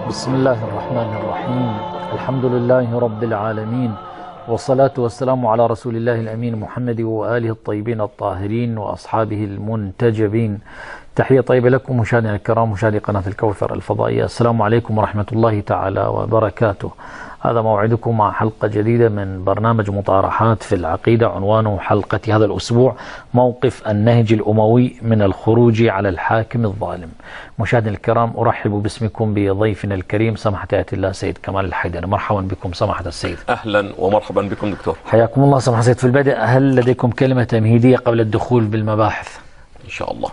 بسم الله الرحمن الرحيم. الحمد لله رب العالمين، والصلاة والسلام على رسول الله الأمين محمد وآله الطيبين الطاهرين وأصحابه المنتجبين. تحية طيبة لكم مشاهدينا الكرام، مشاهدي قناة الكوثر الفضائية. السلام عليكم ورحمة الله تعالى وبركاته. هذا موعدكم مع حلقة جديدة من برنامج مطارحات في العقيدة، عنوانه حلقة هذا الأسبوع: موقف النهج الأموي من الخروج على الحاكم الظالم. مشاهدينا الكرام، أرحب باسمكم بضيفنا الكريم سماحة آية الله سيد كمال الحيدر. مرحبا بكم سماحة السيد. أهلا ومرحبا بكم دكتور. حياكم الله سماحة السيد. في البدء، هل لديكم كلمة تمهيدية قبل الدخول بالمباحث؟ إن شاء الله.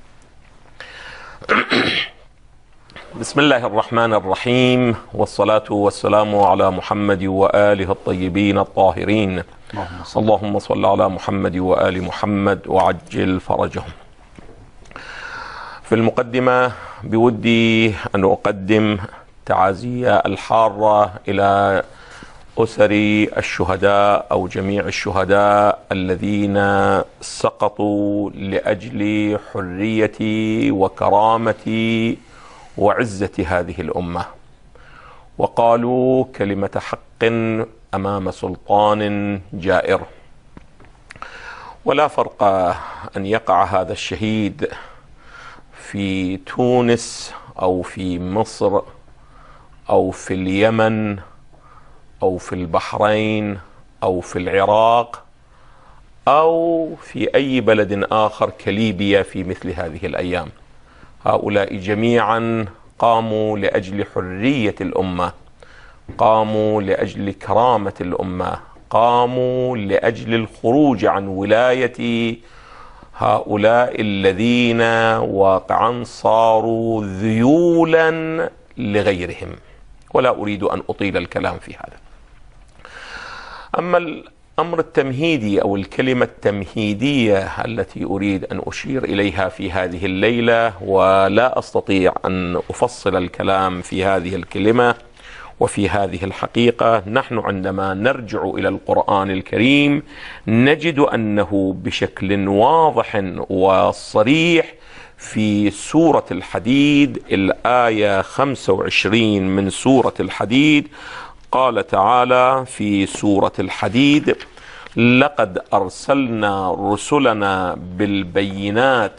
بسم الله الرحمن الرحيم، والصلاة والسلام على محمد وآله الطيبين الطاهرين. اللهم صل على محمد وآل محمد وعجل فرجهم. في المقدمة بودي أن أقدم تعازي الحارة إلى أسر الشهداء أو جميع الشهداء الذين سقطوا لأجل حرية وكرامة وعزة هذه الأمة، وقالوا كلمة حق أمام سلطان جائر. ولا فرق أن يقع هذا الشهيد في تونس أو في مصر أو في اليمن أو في البحرين أو في العراق أو في أي بلد آخر كليبيا في مثل هذه الأيام. هؤلاء جميعا قاموا لأجل حرية الأمة، قاموا لأجل كرامة الأمة، قاموا لأجل الخروج عن ولاية هؤلاء الذين واقعا صاروا ذيولا لغيرهم. ولا أريد أن أطيل الكلام في هذا. أما الأمر التمهيدي أو الكلمة التمهيدية التي أريد أن أشير إليها في هذه الليلة، ولا أستطيع أن أفصل الكلام في هذه الكلمة وفي هذه الحقيقة، نحن عندما نرجع إلى القرآن الكريم نجد أنه بشكل واضح وصريح في سورة الحديد، الآية 25 من سورة الحديد، قال تعالى في سورة الحديد: لقد أرسلنا رسلنا بالبينات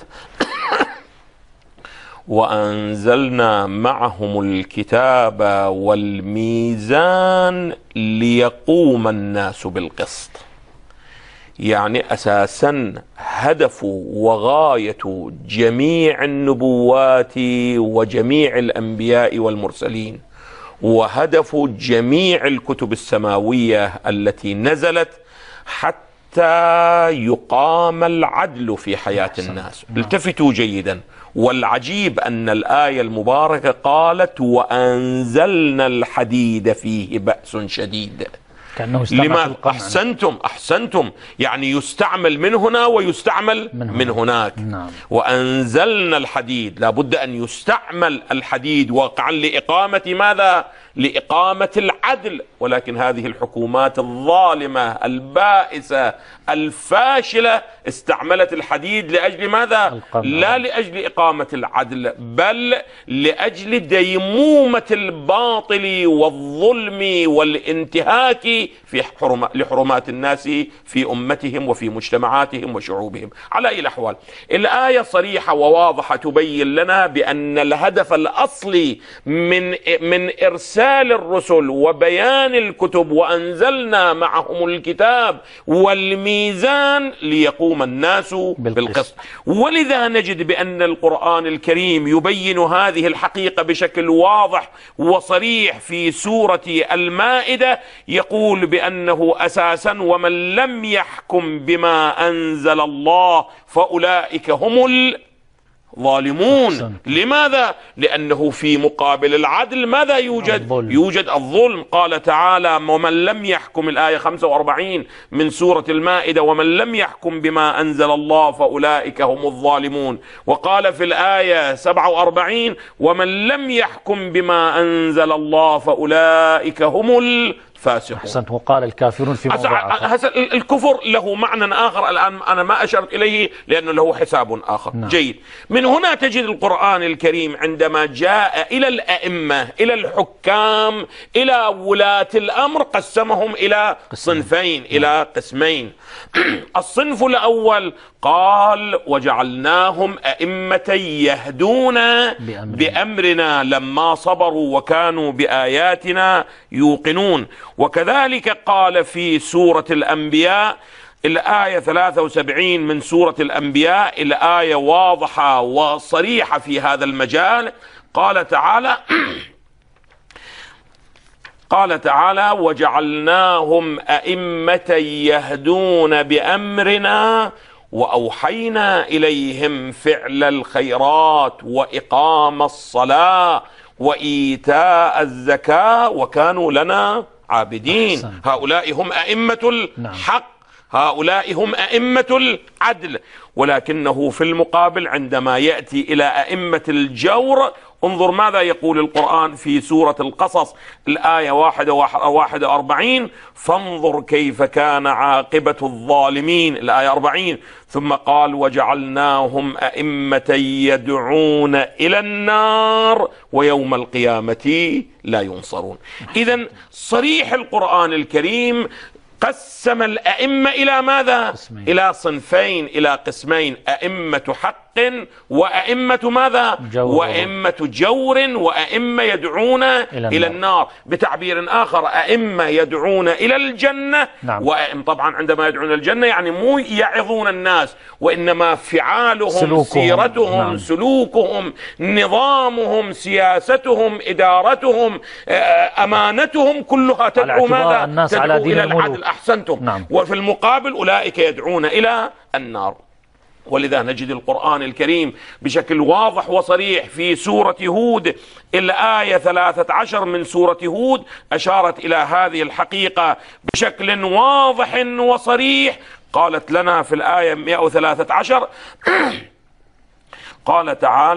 وأنزلنا معهم الكتاب والميزان ليقوم الناس بالقسط. يعني أساسا هدف وغاية جميع النبوات وجميع الأنبياء والمرسلين، وهدف جميع الكتب السماوية التي نزلت حتى يقام العدل في حياة الناس. التفتوا جيدا، والعجيب أن الآية المباركة قالت: وأنزلنا الحديد فيه بأس شديد. لما أحسنتم، يعني يستعمل من هنا ويستعمل من هناك. نعم. وأنزلنا الحديد، لابد أن يستعمل الحديد واقعا لإقامة ماذا؟ لإقامة العدل. ولكن هذه الحكومات الظالمة البائسة الفاشلة استعملت الحديد لأجل ماذا؟ لا لأجل إقامة العدل، بل لأجل ديمومة الباطل والظلم والانتهاك في لحرمات الناس في أمتهم وفي مجتمعاتهم وشعوبهم. على أي الأحوال، الآية صريحة وواضحة تبين لنا بأن الهدف الأصلي من إرسال الرسل وبيان الكتب وأنزلنا معهم الكتاب والميزان ليقوم الناس بالقسط. ولذا نجد بأن القرآن الكريم يبين هذه الحقيقة بشكل واضح وصريح في سورة المائدة، يقول بأنه أساسا: ومن لم يحكم بما أنزل الله فأولئك هم ظالمون. لماذا؟ لأنه في مقابل العدل ماذا يوجد؟ يوجد الظلم. قال تعالى: ومن لم يحكم، الآية 45 من سورة المائدة: ومن لم يحكم بما أنزل الله فأولئك هم الظالمون. وقال في الآية 47: ومن لم يحكم بما أنزل الله فأولئك هم فاسقون. أحسنت. وقال الكافرون في موضع آخر. الكفر له معنى آخر الآن أنا ما أشرت إليه لأنه له حساب آخر. نعم. جيد. من هنا تجد القرآن الكريم عندما جاء إلى الأئمة، إلى الحكام، إلى ولاة الأمر، قسمهم إلى صنفين، إلى قسمين. الصنف الأول قال وجعلناهم أئمة يهدون بأمرنا لما صبروا وكانوا بآياتنا يوقنون. وكذلك قال في سورة الأنبياء الآية 73 من سورة الأنبياء، الآية واضحة وصريحة في هذا المجال. قال تعالى وجعلناهم أئمة يهدون بأمرنا وأوحينا إليهم فعل الخيرات وإقام الصلاة وإيتاء الزكاة وكانوا لنا عابدين. هؤلاء هم أئمة الحق، هؤلاء هم أئمة العدل. ولكنه في المقابل عندما يأتي إلى أئمة الجور انظر ماذا يقول القرآن في سورة القصص الآية 41 فانظر كيف كان عاقبة الظالمين، الآية 40. ثم قال وجعلناهم أئمة يدعون إلى النار ويوم القيامة لا ينصرون. إذن صريح القرآن الكريم قسم الأئمة إلى ماذا؟ قسمين. إلى صنفين، إلى قسمين، أئمة حق وأئمة ماذا؟ وأئمة جور وأئمة يدعون إلى النار. بتعبير آخر أئمة يدعون إلى الجنة. نعم. طبعا عندما يدعون إلى الجنة يعني مو يعظون الناس، وإنما فعالهم، سيرتهم، نعم. سلوكهم، نظامهم، سياستهم، إدارتهم، أمانتهم، كلها تدعو ماذا؟ تدعو إلى العدل. أحسنتم. نعم. وفي المقابل أولئك يدعون إلى النار. ولذا نجد القرآن الكريم بشكل واضح وصريح في سورة هود الآية 13 من سورة هود أشارت إلى هذه الحقيقة بشكل واضح وصريح. قالت لنا في الآية 113 قال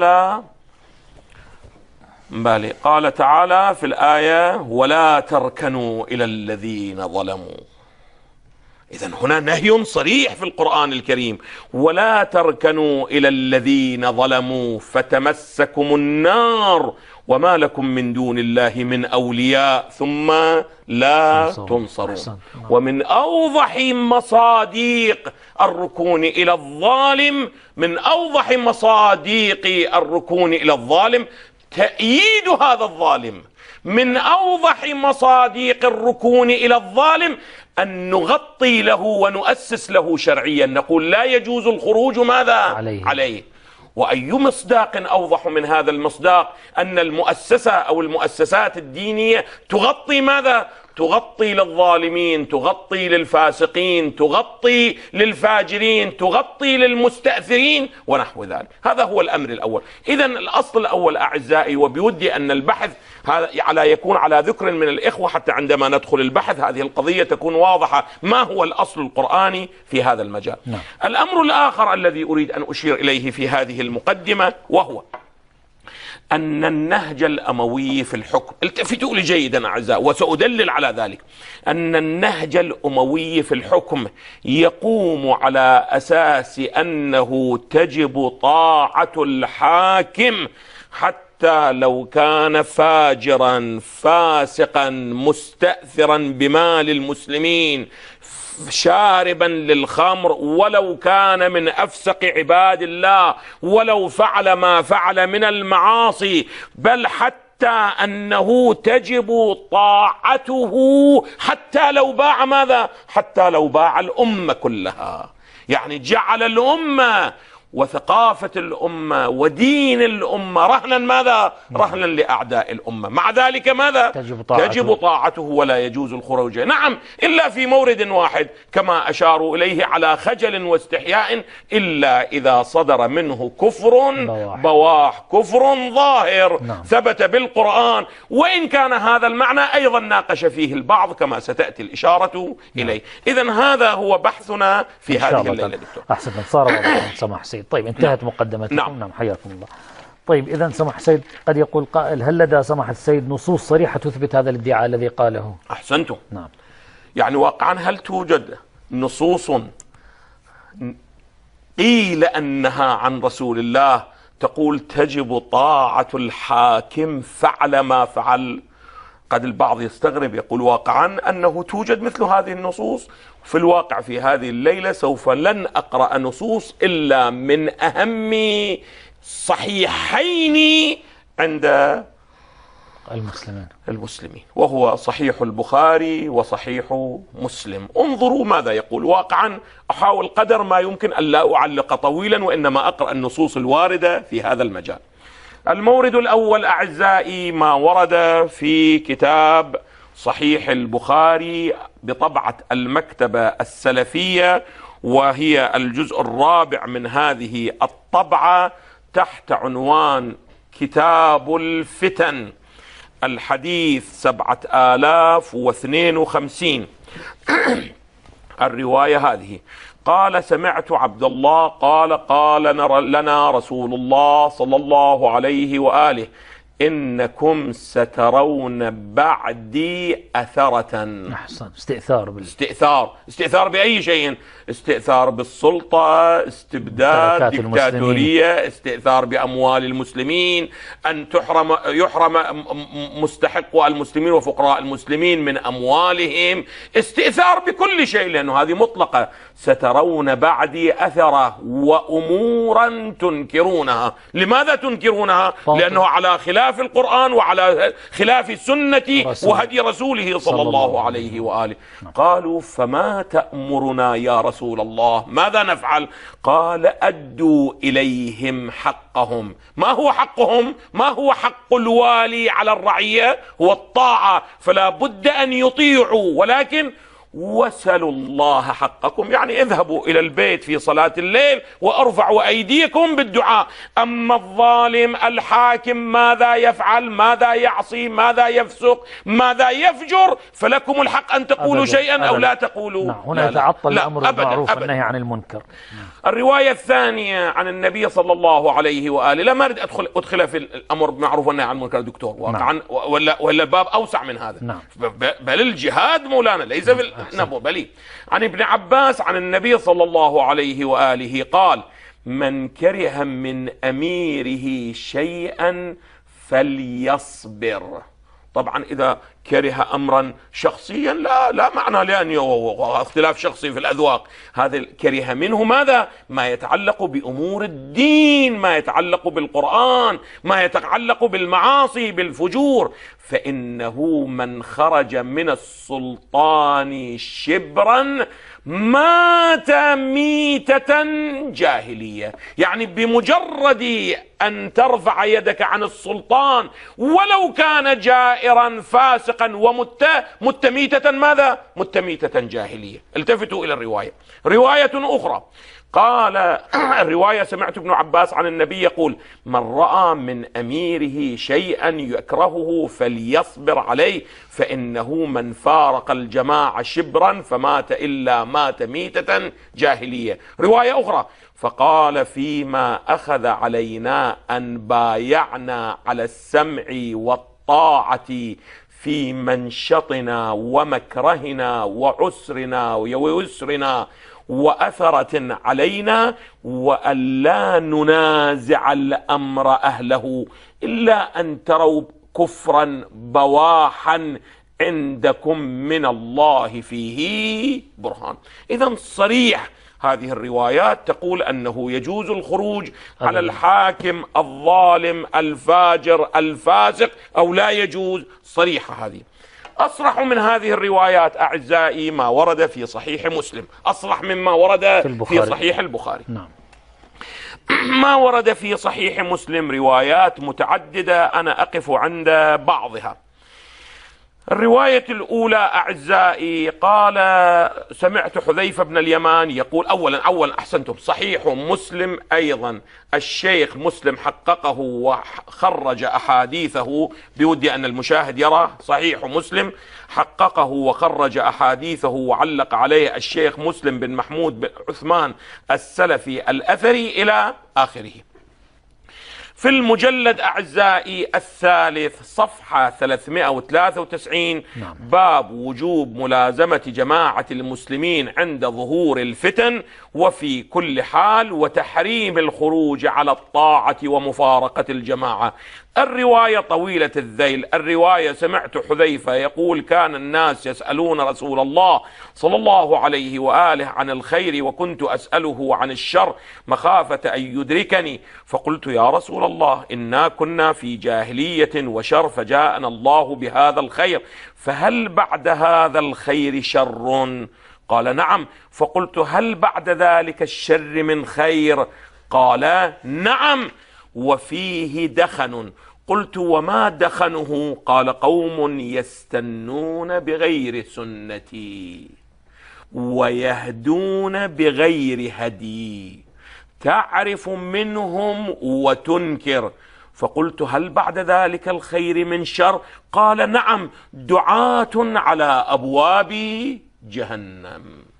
تعالى في الآية ولا تركنوا إلى الذين ظلموا. إذن هنا نهي صريح في القرآن الكريم، ولا تركنوا إلى الذين ظلموا فتمسكم النار وما لكم من دون الله من أولياء ثم لا تنصرون. ومن أوضح مصادق الركون إلى الظالم، من أوضح مصادق الركون إلى الظالم تأييد هذا الظالم. من أوضح مصادق الركون إلى الظالم أن نغطي له ونؤسس له شرعيا، نقول لا يجوز الخروج ماذا؟ عليه. وأي مصداق أوضح من هذا المصداق أن المؤسسة أو المؤسسات الدينية تغطي ماذا؟ تغطي للظالمين، تغطي للفاسقين، تغطي للفاجرين، تغطي للمستأثرين ونحو ذلك. هذا هو الأمر الأول. إذن الأصل الأول أعزائي، وبودي أن البحث هذا يكون على ذكر من الإخوة حتى عندما ندخل البحث هذه القضية تكون واضحة، ما هو الأصل القرآني في هذا المجال. نعم. الأمر الآخر الذي أريد أن أشير إليه في هذه المقدمة وهو أن النهج الأموي في الحكم، التفتوا لي جيدا أعزائي وسأدلل على ذلك، أن النهج الأموي في الحكم يقوم على أساس أنه تجب طاعة الحاكم حتى لو كان فاجرا فاسقا مستأثرا بمال المسلمين شاربا للخمر، ولو كان من أفسق عباد الله، ولو فعل ما فعل من المعاصي، بل حتى أنه تجب طاعته حتى لو باع ماذا؟ حتى لو باع الأمة كلها. يعني جعل الأمة وثقافة الأمة ودين الأمة رهنا ماذا؟ رهنا لأعداء الأمة. مع ذلك ماذا؟ تجب طاعته ولا يجوز الخروج. نعم، إلا في مورد واحد كما أشاروا إليه على خجل واستحياء، إلا إذا صدر منه كفر بواح، كفر ظاهر. نعم. ثبت بالقرآن، وإن كان هذا المعنى أيضا ناقش فيه البعض كما ستأتي الإشارة إليه. إذن هذا هو بحثنا في هذه الليلة دكتور. أحسن، صار واضح سماح سيد. طيب انتهت مقدمتكم. نعم. نعم، حياكم الله. طيب إذا سمح السيد، قد يقول قائل: هل لدى سماحة السيد نصوص صريحة تثبت هذا الادعاء الذي قاله؟ أحسنتم. نعم. يعني واقعا هل توجد نصوص قيل أنها عن رسول الله تقول تجب طاعة الحاكم فعل ما فعل؟ قد البعض يستغرب يقول واقعا أنه توجد مثل هذه النصوص. في الواقع في هذه الليلة سوف لن أقرأ نصوص إلا من أهم صحيحين عند المسلمين، وهو صحيح البخاري وصحيح مسلم. انظروا ماذا يقول. واقعا أحاول قدر ما يمكن ألا أعلق طويلا، وإنما أقرأ النصوص الواردة في هذا المجال. المورد الأول أعزائي ما ورد في كتاب صحيح البخاري بطبعة المكتبة السلفية، وهي الجزء الرابع من هذه الطبعة، تحت عنوان كتاب الفتن، الحديث 7052. الرواية هذه: قال: سمعت عبد الله قال لنا رسول الله صلى الله عليه وآله: إنكم سترون بعدي أثرة. أحسن. استئثار بأي شيء؟ استئثار بالسلطة، استبداد، ديكتاتورية، استئثار بأموال المسلمين، أن يحرم مستحق المسلمين وفقراء المسلمين من أموالهم، استئثار بكل شيء، لأنه هذه مطلقة. سترون بعدي أثرة وأمورا تنكرونها. لماذا تنكرونها؟ لأنه على خلاف القرآن وعلى خلاف سنة وهدي رسوله صلى الله عليه وآله. قالوا: فما تأمرنا يا رسول الله؟ ماذا نفعل؟ قال: أدوا إليهم حقهم. ما هو حقهم؟ ما هو حق الوالي على الرعية؟ هو الطاعة، فلا بد أن يطيعوا، ولكن وسلوا الله حقكم، يعني اذهبوا إلى البيت في صلاة الليل وارفعوا أيديكم بالدعاء. أما الظالم الحاكم ماذا يفعل؟ ماذا يعصي؟ ماذا يفسق؟ ماذا يفجر؟ فلكم الحق أن تقولوا شيئا أو لا تقولوا. هنا يتعطل الأمر بالمعروف والنهي عن المنكر. الرواية الثانية عن النبي صلى الله عليه وآله، لا أريد أدخل في الأمر بالمعروف والنهي عن المنكر دكتور، واقعا ولا باب أوسع من هذا. بل الجهاد مولانا ليس في النبو، بل عن ابن عباس عن النبي صلى الله عليه وآله قال: من كره من أميره شيئا فليصبر. طبعا إذا كره أمرا شخصيا لا معنى لأنه اختلاف شخصي في الأذواق، هذا كره منه ماذا؟ ما يتعلق بأمور الدين، ما يتعلق بالقرآن، ما يتعلق بالمعاصي بالفجور. فإنه من خرج من السلطان شبرا مات ميتة جاهلية. يعني بمجرد أن ترفع يدك عن السلطان ولو كان جائرا فاسقا ومت ميتة ماذا؟ مت ميتة جاهلية. التفتوا إلى الرواية. رواية أخرى قال الرواية: سمعت ابن عباس عن النبي يقول: من رأى من أميره شيئا يكرهه فليصبر عليه، فإنه من فارق الجماعة شبرا فمات إلا مات ميتة جاهلية. رواية أخرى: فقال: فيما أخذ علينا أن بايعنا على السمع والطاعة في منشطنا ومكرهنا وعسرنا ويسرنا وأثرة علينا، وألا ننازع الأمر أهله إلا أن تروا كفرا بواحا عندكم من الله فيه برهان. إذن صريح هذه الروايات تقول أنه يجوز الخروج على الحاكم الظالم الفاجر الفاسق أو لا يجوز. صريحة هذه. أصرح من هذه الروايات أعزائي ما ورد في صحيح مسلم، أصرح مما ورد في صحيح البخاري. نعم. ما ورد في صحيح مسلم روايات متعددة، أنا أقف عند بعضها. الرواية الأولى أعزائي قال: سمعت حذيفة بن اليمان يقول. أولا أحسنتم، صحيح مسلم أيضا الشيخ مسلم حققه وخرج أحاديثه، بودي أن المشاهد يرى. صحيح مسلم حققه وخرج أحاديثه وعلق عليه الشيخ مسلم بن محمود بن عثمان السلفي الأثري إلى آخره. في المجلد أعزائي الثالث صفحة 393 باب وجوب ملازمة جماعة المسلمين عند ظهور الفتن وفي كل حال وتحريم الخروج على الطاعة ومفارقة الجماعة. الرواية طويلة الذيل. الرواية سمعت حذيفة يقول كان الناس يسألون رسول الله صلى الله عليه وآله عن الخير وكنت أسأله عن الشر مخافة أن يدركني، فقلت يا رسول الله إنا كنا في جاهلية وشر فجاءنا الله بهذا الخير، فهل بعد هذا الخير شر؟ قال نعم. فقلت هل بعد ذلك الشر من خير؟ قال نعم وفيه دخن. قلت وما دخنه؟ قال قوم يستنون بغير سنتي ويهدون بغير هدي تعرف منهم وتنكر. فقلت هل بعد ذلك الخير من شر؟ قال نعم دعاة على أبواب جهنم.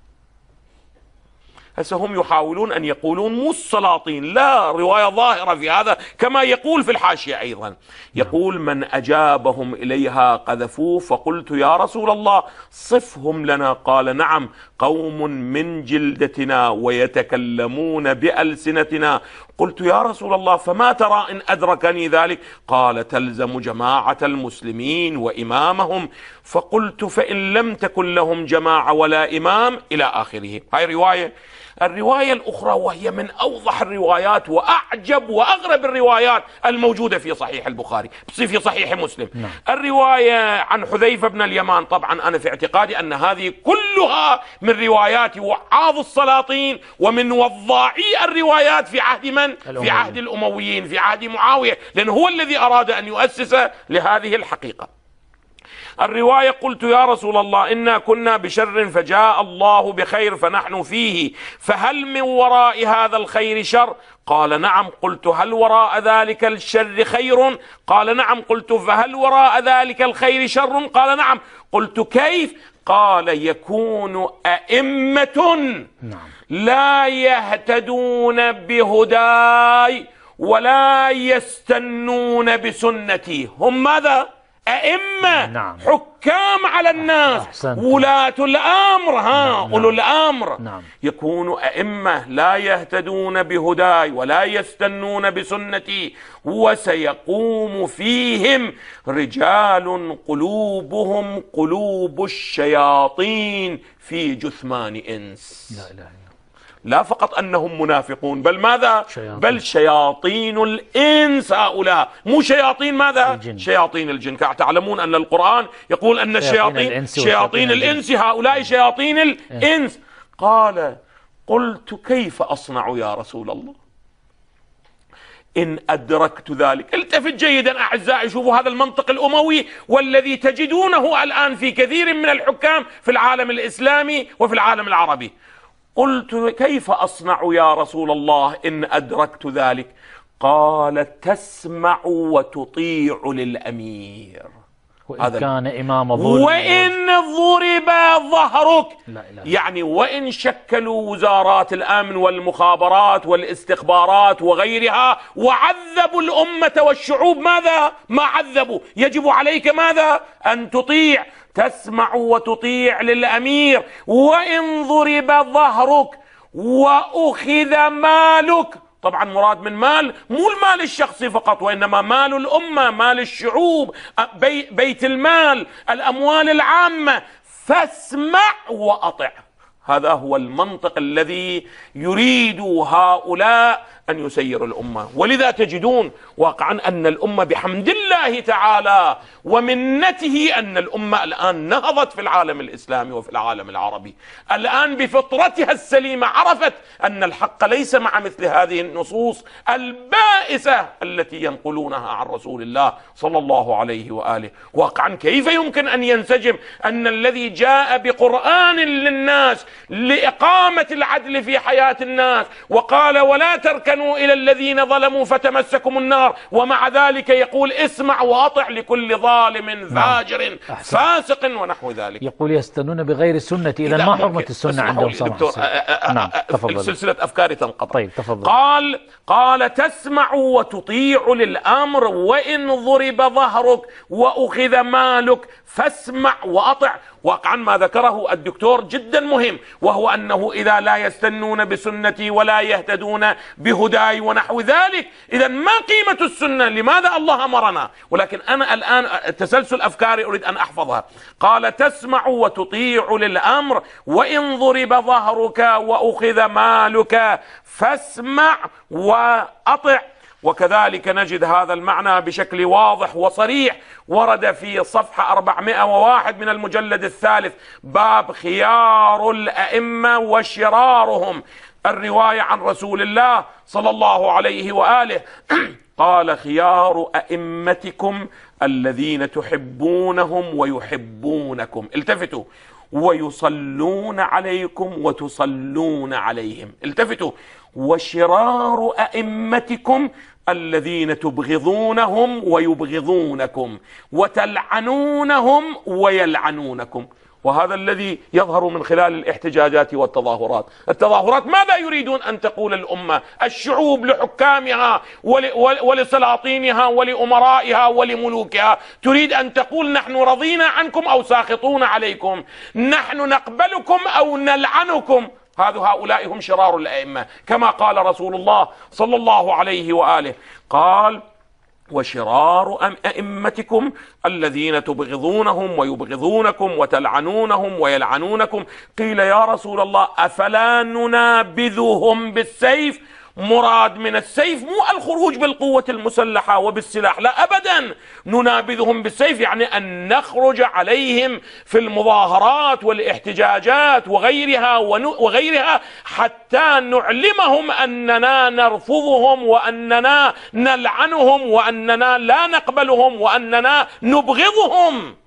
هسه هم يحاولون أن يقولون مو السلاطين، لا، رواية ظاهرة في هذا كما يقول في الحاشية أيضا، يقول من أجابهم إليها قذفوه. فقلت يا رسول الله صفهم لنا. قال نعم قوم من جلدتنا ويتكلمون بألسنتنا. قلت يا رسول الله فما ترى إن أدركني ذلك؟ قال تلزم جماعة المسلمين وإمامهم. فقلت فإن لم تكن لهم جماعة ولا إمام إلى آخره. هاي رواية. الرواية الأخرى وهي من أوضح الروايات وأعجب وأغرب الروايات الموجودة في صحيح البخاري في صحيح مسلم. الرواية عن حذيفة بن اليمان. طبعا أنا في اعتقادي أن هذه كلها من روايات وعاظ السلاطين ومن وضاعي الروايات في عهد من؟ في عهد الأمويين، في عهد معاوية، لأنه هو الذي أراد أن يؤسس لهذه الحقيقة. الرواية قلت يا رسول الله إنا كنا بشر فجاء الله بخير فنحن فيه، فهل من وراء هذا الخير شر؟ قال نعم. قلت هل وراء ذلك الشر خير؟ قال نعم. قلت فهل وراء ذلك الخير شر؟ قال نعم. قلت كيف؟ قال يكون أئمة لا يهتدون بهداي ولا يستنون بسنتي. هم ماذا؟ أئمة، حكام على الناس، ولاة الأمر، أولو الأمر. يكون أئمة لا يهتدون بهداي ولا يستنون بسنتي، وسيقوم فيهم رجال قلوبهم قلوب الشياطين في جثمان إنس. لا إله إلا الله. لا فقط أنهم منافقون، بل ماذا؟ بل شياطين الإنس هؤلاء، مو شياطين ماذا؟ الجن. شياطين الجن. تعلمون أن القرآن يقول أن شياطين الإنس هؤلاء شياطين الإنس. قال قلت كيف أصنع يا رسول الله إن أدركت ذلك؟ التفت جيدا أعزائي، شوفوا هذا المنطق الأموي والذي تجدونه الآن في كثير من الحكام في العالم الإسلامي وفي العالم العربي. قلت كيف أصنع يا رسول الله إن أدركت ذلك؟ قال تسمع وتطيع للأمير وإن كان إمام ظلم وإن ضرب ظهرك. يعني وإن شكلوا وزارات الأمن والمخابرات والاستخبارات وغيرها وعذبوا الأمة والشعوب، ماذا؟ ما عذبوا، يجب عليك ماذا؟ أن تطيع. تسمع وتطيع للأمير. وإن ضرب ظهرك وأخذ مالك. طبعا مراد من مال مو المال الشخصي فقط، وإنما مال الأمة، مال الشعوب، بيت المال، الأموال العامة، فاسمع وأطع. هذا هو المنطق الذي يريد هؤلاء أن يسيروا الأمة. ولذا تجدون واقعا أن الأمة بحمد الله تعالى ومنته أن الأمة الآن نهضت في العالم الإسلامي وفي العالم العربي. الآن بفطرتها السليمة عرفت أن الحق ليس مع مثل هذه النصوص البائسة التي ينقلونها عن رسول الله صلى الله عليه وآله. واقعا كيف يمكن أن ينسجم أن الذي جاء بقرآن للناس لإقامة العدل في حياة الناس وقال ولا تركن تركنوا إلى الذين ظلموا فتمسكم النار، ومع ذلك يقول اسمع وأطع لكل ظالم فاجر فاسق ونحو ذلك. يقول يستنون بغير السنة، إذا ما حرمة السنة عندهم؟ دكتور نعم تفضل. سلسلة أفكاري تنقطع. طيب تفضل. قال تسمع وتطيع للأمر وإن ضرب ظهرك وأخذ مالك فاسمع وأطع. واقعا ما ذكره الدكتور جدا مهم، وهو أنه إذا لا يستنون بسنتي ولا يهتدون بهداي ونحو ذلك، إذا ما قيمة السنة؟ لماذا الله أمرنا؟ ولكن أنا الآن تسلسل أفكاري أريد أن أحفظها. قال تسمع وتطيع للأمر وإن ضرب ظهرك وأخذ مالك فاسمع وأطع. وكذلك نجد هذا المعنى بشكل واضح وصريح ورد في صفحة 401 من المجلد الثالث، باب خيار الأئمة وشرارهم، الرواية عن رسول الله صلى الله عليه وآله قال خيار أئمتكم الذين تحبونهم ويحبونكم، التفتوا، ويصلون عليكم وتصلون عليهم، التفتوا، وشرار أئمتكم الذين تبغضونهم ويبغضونكم وتلعنونهم ويلعنونكم. وهذا الذي يظهر من خلال الاحتجاجات والتظاهرات. التظاهرات ماذا يريدون أن تقول الأمة؟ الشعوب لحكامها ولسلاطينها ولأمرائها ولملوكها تريد أن تقول نحن رضينا عنكم أو ساخطون عليكم، نحن نقبلكم أو نلعنكم. هؤلاء هم شرار الأئمة، كما قال رسول الله صلى الله عليه وآله، قال وشرار أئمتكم الذين تبغضونهم ويبغضونكم وتلعنونهم ويلعنونكم. قيل يا رسول الله أفلا ننابذهم بالسيف؟ مراد من السيف مو الخروج بالقوة المسلحة وبالسلاح، لا أبدا، ننابذهم بالسيف يعني أن نخرج عليهم في المظاهرات والاحتجاجات وغيرها حتى نعلمهم أننا نرفضهم وأننا نلعنهم وأننا لا نقبلهم وأننا نبغضهم.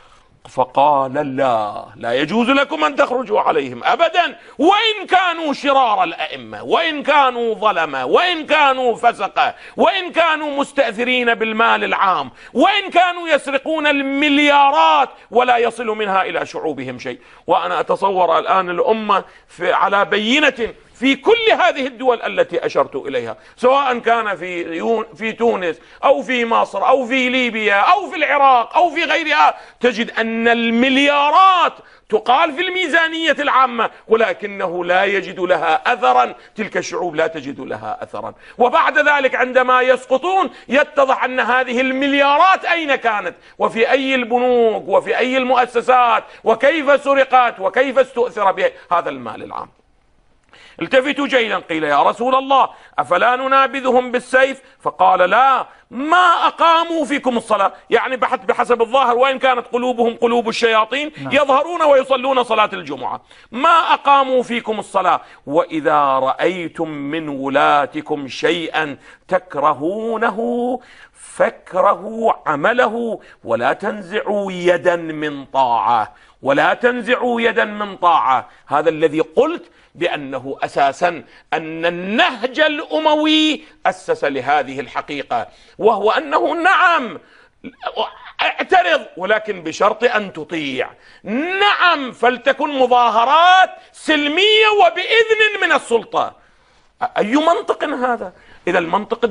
فقال لا يجوز لكم أن تخرجوا عليهم أبدا، وإن كانوا شرار الأئمة، وإن كانوا ظلمة، وإن كانوا فسقة، وإن كانوا مستأثرين بالمال العام، وإن كانوا يسرقون المليارات ولا يصل منها إلى شعوبهم شيء. وأنا أتصور الآن الأمة على بينة في كل هذه الدول التي أشرت إليها، سواء كان في تونس أو في مصر أو في ليبيا أو في العراق أو في غيرها، تجد أن المليارات تقال في الميزانية العامة ولكنه لا يجد لها أثرا، تلك الشعوب لا تجد لها أثرا. وبعد ذلك عندما يسقطون يتضح أن هذه المليارات أين كانت وفي أي البنوك وفي أي المؤسسات وكيف سرقت وكيف استؤثر بهذا المال العام. التفتوا جيدا، قيل يا رسول الله أفلا ننابذهم بالسيف؟ فقال لا، ما أقاموا فيكم الصلاة، يعني بحسب الظاهر وإن كانت قلوبهم قلوب الشياطين يظهرون ويصلون صلاة الجمعة، ما أقاموا فيكم الصلاة. وإذا رأيتم من ولاتكم شيئا تكرهونه فاكرهوا عمله ولا تنزعوا يدا من طاعة، ولا تنزعوا يدا من طاعة. هذا الذي قلت بأنه أساسا أن النهج الأموي أسس لهذه الحقيقة، وهو أنه نعم اعترض ولكن بشرط أن تطيع، نعم فلتكن مظاهرات سلمية وبإذن من السلطة. أي منطق هذا؟ إذا المنطق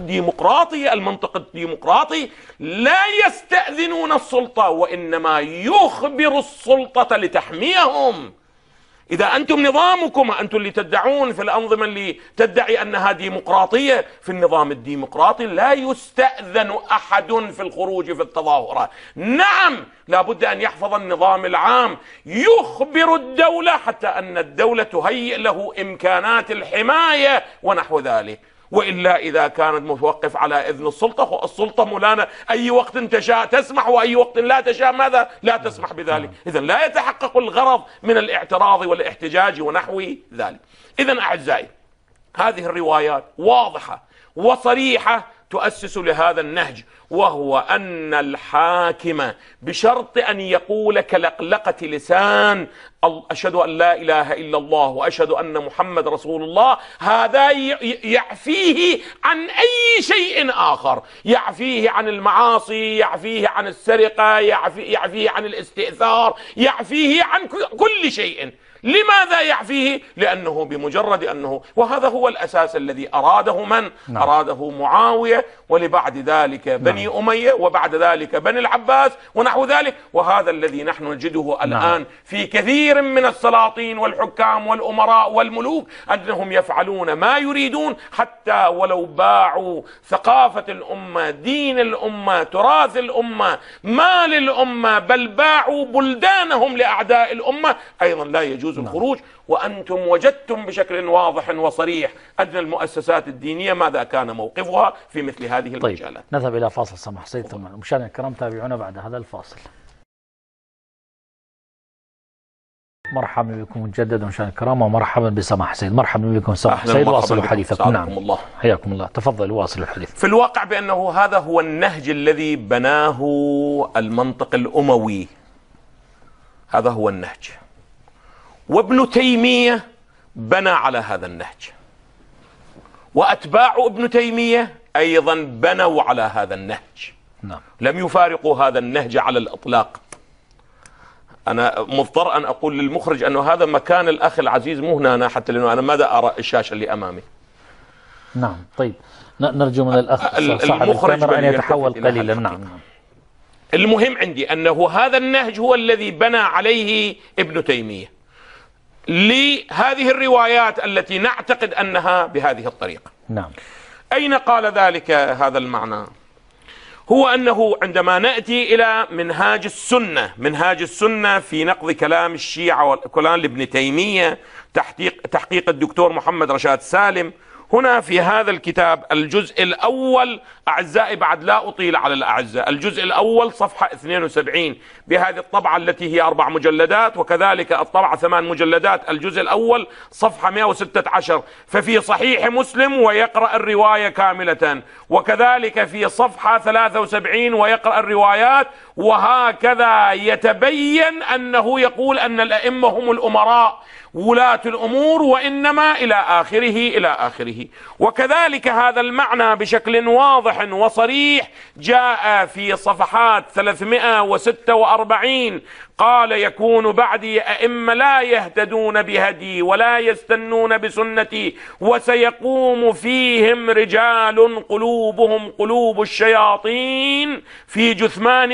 الديمقراطي لا يستأذنون السلطة وإنما يخبر السلطة لتحميهم. إذا أنتم نظامكم، أنتم اللي تدعون في الأنظمة اللي تدعي أنها ديمقراطية، في النظام الديمقراطي لا يستأذن أحد في الخروج في التظاهرات. نعم لابد أن يحفظ النظام العام، يخبر الدولة حتى أن الدولة تهيئ له إمكانات الحماية ونحو ذلك. وإلا إذا كانت متوقف على إذن السلطة، السلطة مولانا أي وقت تشاء تسمح وأي وقت لا تشاء ماذا؟ لا تسمح بذلك. إذن لا يتحقق الغرض من الاعتراض والاحتجاج ونحو ذلك. إذن أعزائي، هذه الروايات واضحة وصريحة تؤسس لهذا النهج، وهو أن الحاكم بشرط أن يقول كلقلقة لسان أشهد أن لا إله إلا الله وأشهد أن محمد رسول الله، هذا يعفيه عن أي شيء آخر، يعفيه عن المعاصي، يعفيه عن السرقة، يعفيه عن الاستئثار، يعفيه عن كل شيء. لماذا يعفيه؟ لأنه بمجرد أنه، وهذا هو الأساس الذي أراده من؟ نعم. أراده معاوية، ولبعد ذلك بني أمية، وبعد ذلك بني العباس ونحو ذلك. وهذا الذي نحن نجده الآن في كثير من السلاطين والحكام والأمراء والملوك، أنهم يفعلون ما يريدون، حتى ولو باعوا ثقافة الأمة، دين الأمة، تراث الأمة، مال الأمة، بل باعوا بلدانهم لأعداء الأمة، أيضا لا يجوز الخروج. وأنتم وجدتم بشكل واضح وصريح أن المؤسسات الدينية ماذا كان موقفها في مثل هذه المجالات. طيب نذهب إلى فاصل سماح سيد، ثم مشاهدينا الكرام تابعونا بعد هذا الفاصل. مرحبا بكم مجددا مشاهدينا الكرام، ومرحبا بسماح سيد. مرحبا بكم سماح سيد، واصلوا حديثكم. نعم الله حياكم الله، تفضلوا واصلوا الحديث. في الواقع بأنه هذا هو النهج الذي بناه المنطق الأموي، هذا هو النهج، وابن تيمية بنى على هذا النهج، وأتباع ابن تيمية أيضا بنوا على هذا النهج. نعم. لم يفارقوا هذا النهج على الإطلاق. أنا مضطر أن أقول للمخرج أنه هذا مكان الأخ العزيز، مو هنا حتى لأنه أنا ماذا أرى الشاشة اللي أمامي. نعم. طيب نرجو من الأخ صاحب الكاميرا أن يتحول قليلا. نعم. المهم عندي أنه هذا النهج هو الذي بنى عليه ابن تيمية لهذه الروايات التي نعتقد أنها بهذه الطريقة. نعم. أين قال ذلك هذا المعنى؟ هو أنه عندما نأتي إلى منهاج السنة في نقض كلام الشيعة والكلام لابن تيمية، تحقيق الدكتور محمد رشاد سالم، هنا في هذا الكتاب الجزء الأول، أعزائي بعد لا أطيل على الأعزاء، الجزء الأول صفحة 72 بهذه الطبعة التي هي 4 مجلدات، وكذلك الطبعة 8 مجلدات، الجزء الأول صفحة 116. ففي صحيح مسلم ويقرأ الرواية كاملة، وكذلك في صفحة 73 ويقرأ الروايات، وهكذا يتبين أنه يقول أن الأئمة هم الأمراء ولاة الأمور، وإنما إلى آخره. وكذلك هذا المعنى بشكل واضح وصريح جاء في صفحات 346، قال: يكون بعدي أئمة لا يهتدون بهدي ولا يستنون بسنتي، وسيقوم فيهم رجال قلوبهم قلوب الشياطين في جثمان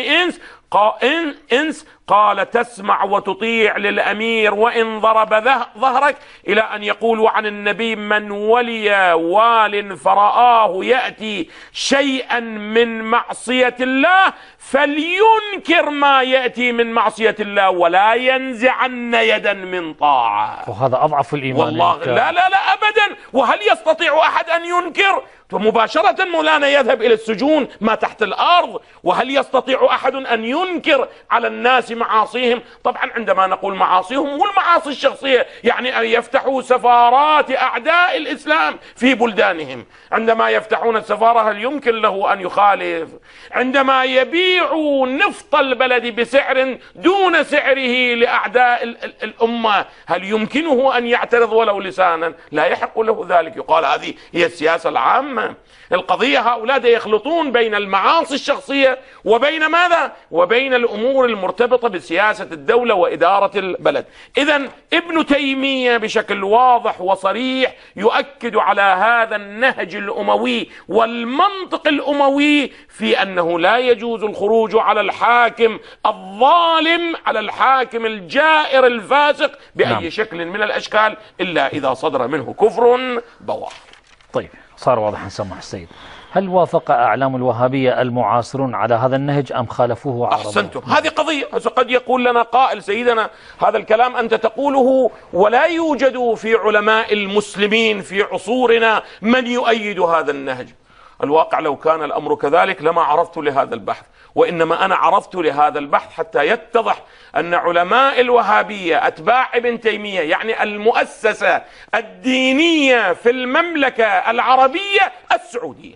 إنس، قال: تسمع وتطيع للأمير وإن ضرب ظهرك، إلى أن يقول عن النبي: من ولي وال فرآه يأتي شيئا من معصية الله فلينكر ما يأتي من معصية الله ولا ينزعن يدا من طاعة. وهذا أضعف الإيمان والله. لا أبدا. وهل يستطيع أحد أن ينكر؟ فمباشرة مولانا يذهب إلى السجون ما تحت الأرض. وهل يستطيع أحد أن ينكر على الناس معاصيهم؟ طبعا عندما نقول معاصيهم مو المعاصي الشخصية، يعني أن يفتحوا سفارات أعداء الإسلام في بلدانهم. عندما يفتحون السفارة هل يمكن له أن يخالف؟ عندما يبيعوا نفط البلد بسعر دون سعره لأعداء الأمة هل يمكنه أن يعترض ولو لسانا؟ لا يحق له ذلك. يقال هذه هي السياسة العامة. القضية هؤلاء يخلطون بين المعاصي الشخصية وبين ماذا؟ وبين الأمور المرتبطة بسياسة الدولة وإدارة البلد. إذن ابن تيمية بشكل واضح وصريح يؤكد على هذا النهج الأموي والمنطق الأموي في أنه لا يجوز الخروج على الحاكم الظالم، على الحاكم الجائر الفاسق بأي شكل من الأشكال، إلا إذا صدر منه كفر بواح. طيب صار واضحا سماح السيد. هل وافق أعلام الوهابية المعاصرون على هذا النهج أم خالفوه؟ أحسنتم. هذه قضية. قد يقول لنا قائل: سيدنا هذا الكلام أنت تقوله ولا يوجد في علماء المسلمين في عصورنا من يؤيد هذا النهج. الواقع لو كان الأمر كذلك لما عرضت لهذا البحث، وإنما أنا عرضت لهذا البحث حتى يتضح أن علماء الوهابية أتباع ابن تيمية، يعني المؤسسة الدينية في المملكة العربية السعودية،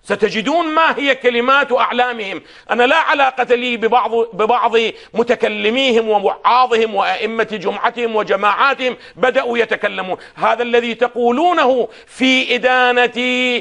ستجدون ما هي كلمات أعلامهم. أنا لا علاقة لي ببعض متكلميهم ووعاظهم وأئمة جمعتهم وجماعاتهم بدأوا يتكلمون. هذا الذي تقولونه في إدانة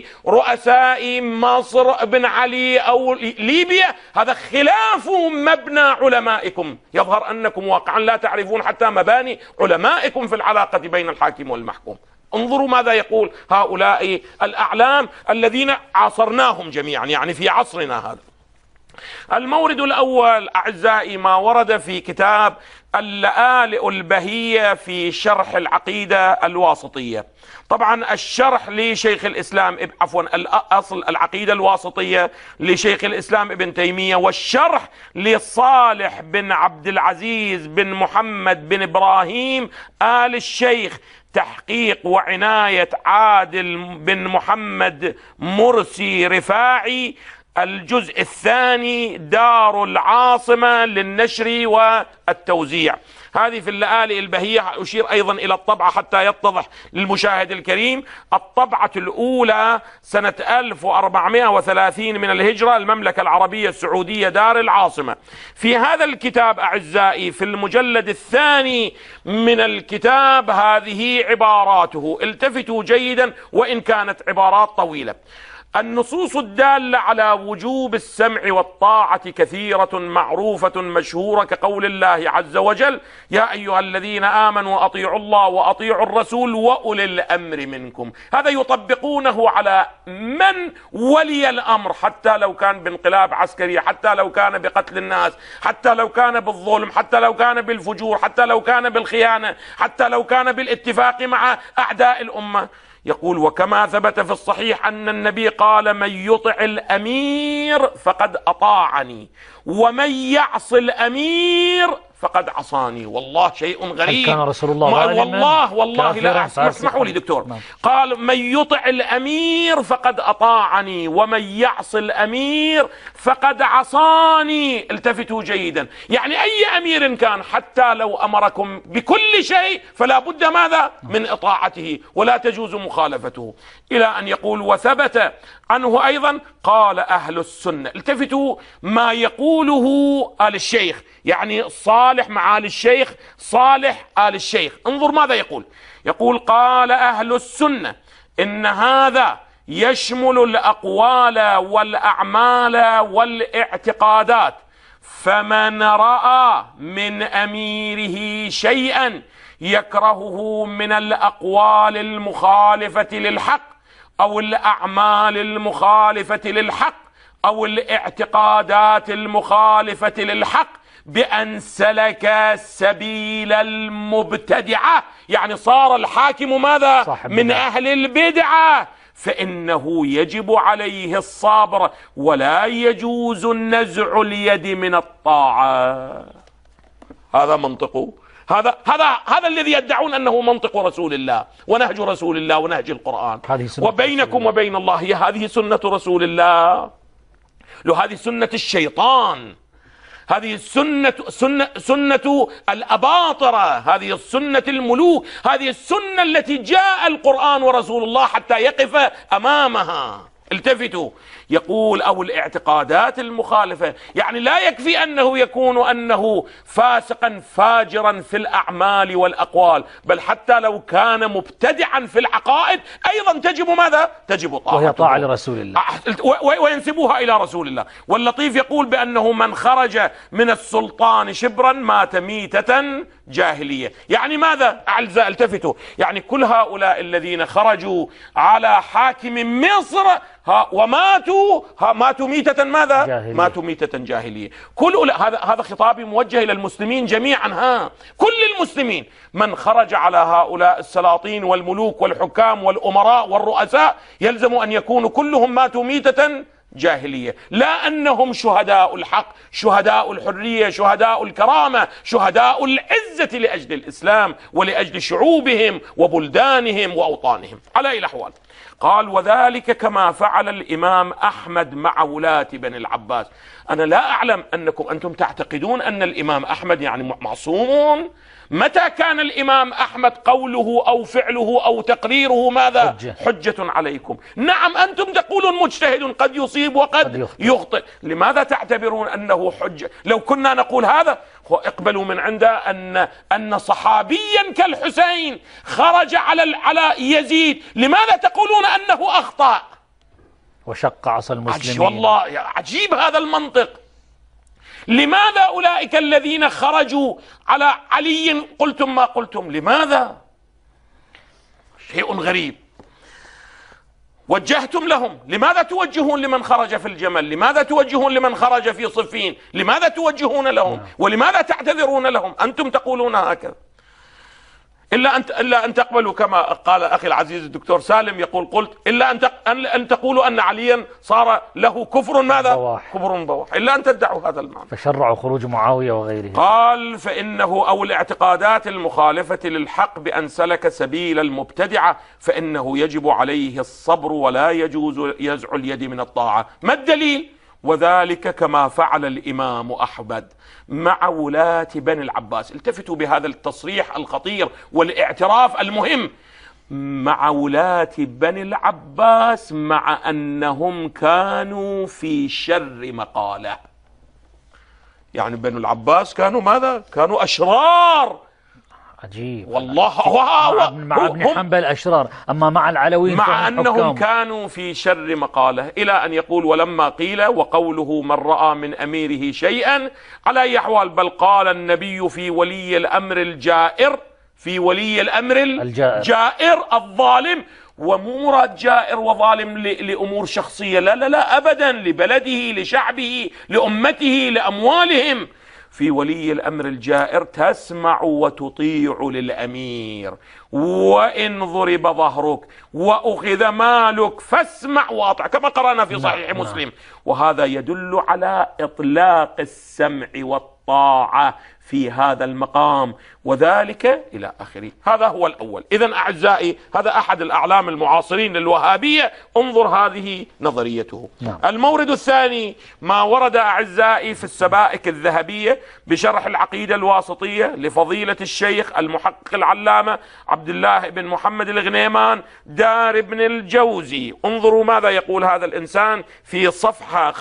رؤساء مصر بن علي أو ليبيا هذا خلاف مبنى علمائكم. يظهر أنكم واقعا لا تعرفون حتى مباني علمائكم في العلاقة بين الحاكم والمحكوم. انظروا ماذا يقول هؤلاء الأعلام الذين عاصرناهم جميعا، يعني في عصرنا هذا. المورد الأول أعزائي ما ورد في كتاب اللآلئ البهية في شرح العقيدة الواسطية. طبعا الشرح لشيخ الإسلام الأصل العقيدة الواسطية لشيخ الإسلام ابن تيمية، والشرح لصالح بن عبد العزيز بن محمد بن إبراهيم آل الشيخ، تحقيق وعناية عادل بن محمد مرسي رفاعي، الجزء الثاني دار العاصمة للنشر والتوزيع. هذه في اللآلئ البهية. أشير أيضا إلى الطبعة حتى يتضح للمشاهد الكريم. الطبعة الأولى سنة 1430 من الهجرة، المملكة العربية السعودية دار العاصمة. في هذا الكتاب أعزائي في المجلد الثاني من الكتاب هذه عباراته، التفتوا جيدا وإن كانت عبارات طويلة. النصوص الدالة على وجوب السمع والطاعة كثيرة معروفة مشهورة، كقول الله عز وجل: يا أيها الذين آمنوا أطيعوا الله وأطيعوا الرسول وأولي الأمر منكم. هذا يطبقونه على من ولي الأمر، حتى لو كان بانقلاب عسكري، حتى لو كان بقتل الناس، حتى لو كان بالظلم، حتى لو كان بالفجور، حتى لو كان بالخيانة، حتى لو كان بالاتفاق مع أعداء الأمة. يقول: وكما ثبت في الصحيح أن النبي قال: من يطع الأمير فقد أطاعني ومن يعص الأمير فقد عصاني. والله شيء غريب. كان رسول الله والله لا اسمحوا لي دكتور. قال: من يطع الأمير فقد أطاعني ومن يعص الأمير فقد عصاني. التفتوا جيدا، يعني أي أمير كان حتى لو أمركم بكل شيء فلا بد ماذا؟ من إطاعته، ولا تجوز مخالفته. إلى أن يقول: وثبت عنه أيضا قال أهل السنة. التفتوا ما يقوله آل الشيخ، يعني صالح مع آل الشيخ، صالح آل الشيخ. انظر ماذا يقول. يقول: قال أهل السنة إن هذا يشمل الأقوال والأعمال والاعتقادات، فمن رأى من أميره شيئا يكرهه من الأقوال المخالفة للحق أو الأعمال المخالفة للحق أو الاعتقادات المخالفة للحق بأن سلك سبيل المبتدعة، يعني صار الحاكم ماذا؟ من أهل البدعة، فإنه يجب عليه الصبر ولا يجوز نزع اليد من الطاعة. هذا منطقه. هذا الذي يدعون أنه منطق رسول الله ونهج رسول الله ونهج القرآن. وبينكم وبين الله هي هذه سنة رسول الله، لو هذه سنة الشيطان، هذه سنة الأباطرة، هذه السنة الملوك، هذه السنة التي جاء القرآن ورسول الله حتى يقف أمامها. التفتوا. يقول: أو الاعتقادات المخالفة، يعني لا يكفي أنه يكون أنه فاسقا فاجرا في الأعمال والأقوال، بل حتى لو كان مبتدعا في العقائد أيضا تجب ماذا؟ تجب طاعته، وهي طاعة لرسول الله، وينسبوها إلى رسول الله. واللطيف يقول بأنه من خرج من السلطان شبرا مات ميتة جاهلية. يعني ماذا أعزائي؟ التفتوا، يعني كل هؤلاء الذين خرجوا على حاكم مصر ماتوا ميتة ماذا؟ جاهلية. ماتوا ميتة جاهلية. كل هذا خطابي موجه إلى المسلمين جميعا، كل المسلمين. من خرج على هؤلاء السلاطين والملوك والحكام والأمراء والرؤساء يلزم أن يكونوا كلهم ماتوا ميتة جاهلية، لا أنهم شهداء الحق، شهداء الحرية، شهداء الكرامة، شهداء العزة لأجل الإسلام ولأجل شعوبهم وبلدانهم وأوطانهم. على أي الأحوال قال: وذلك كما فعل الإمام أحمد مع ولاة بني العباس. أنا لا أعلم أنكم أنتم تعتقدون أن الإمام أحمد يعني معصوم متى كان الإمام أحمد قوله أو فعله أو تقريره ماذا؟ حجة عليكم. نعم أنتم تقولون مجتهد قد يصيب وقد يخطئ، لماذا تعتبرون أنه حجة؟ لو كنا نقول هذا اقبلوا من عنده أن صحابيا كالحسين خرج على يزيد، لماذا تقولون أنه أخطأ وشق عصا المسلمين؟ والله عجيب هذا المنطق. لماذا أولئك الذين خرجوا على علي قلتم ما قلتم؟ لماذا؟ شيء غريب. وجهتم لهم، لماذا توجهون لمن خرج في الجمل؟ لماذا توجهون لمن خرج في صفين؟ لماذا توجهون لهم؟ ولماذا تعتذرون لهم؟ أنتم تقولون هكذا. إلا أن تقبلوا كما قال أخي العزيز الدكتور سالم، يقول قلت إلا أن تقولوا أن عليا صار له كفر ماذا؟ بواح. كفر بواح، إلا أن تدعوا هذا المعنى. فشرعوا خروج معاوية وغيره. قال فإنه أو الاعتقادات المخالفة للحق بأن سلك سبيل المبتدعة فإنه يجب عليه الصبر ولا يجوز يزع اليد من الطاعة. ما الدليل؟ وذلك كما فعل الإمام أحمد مع ولاة بني العباس. التفتوا بهذا التصريح الخطير والاعتراف المهم. مع ولاة بني العباس مع أنهم كانوا في شر مقالة. يعني بني العباس كانوا ماذا؟ كانوا أشرار. عجيب والله. مع ابن حنبل أشرار، أما مع العلويين مع أنهم كانوا في شر مقالة، إلى أن يقول ولما قيل وقوله من رأى من أميره شيئا على أي أحوال، بل قال النبي في ولي الأمر الجائر، في ولي الأمر الجائر الظالم. ومو مراد جائر وظالم لأمور شخصية، لا لا لا أبدا، لبلده لشعبه لأمته لأموالهم. في ولي الأمر الجائر تسمع وتطيع للأمير، وإن ضرب ظهرك وأخذ مالك فاسمع وأطع، كما قرأنا في صحيح مسلم. وهذا يدل على إطلاق السمع والطاعة في هذا المقام، وذلك إلى آخره. هذا هو الأول. إذن أعزائي هذا أحد الأعلام المعاصرين للوهابية، انظر هذه نظريته. المورد الثاني ما ورد أعزائي في السبائك الذهبية بشرح العقيدة الواسطية لفضيلة الشيخ المحقق العلامة عبد الله بن محمد الغنيمان دار بن الجوزي. انظروا ماذا يقول هذا الإنسان في صفحة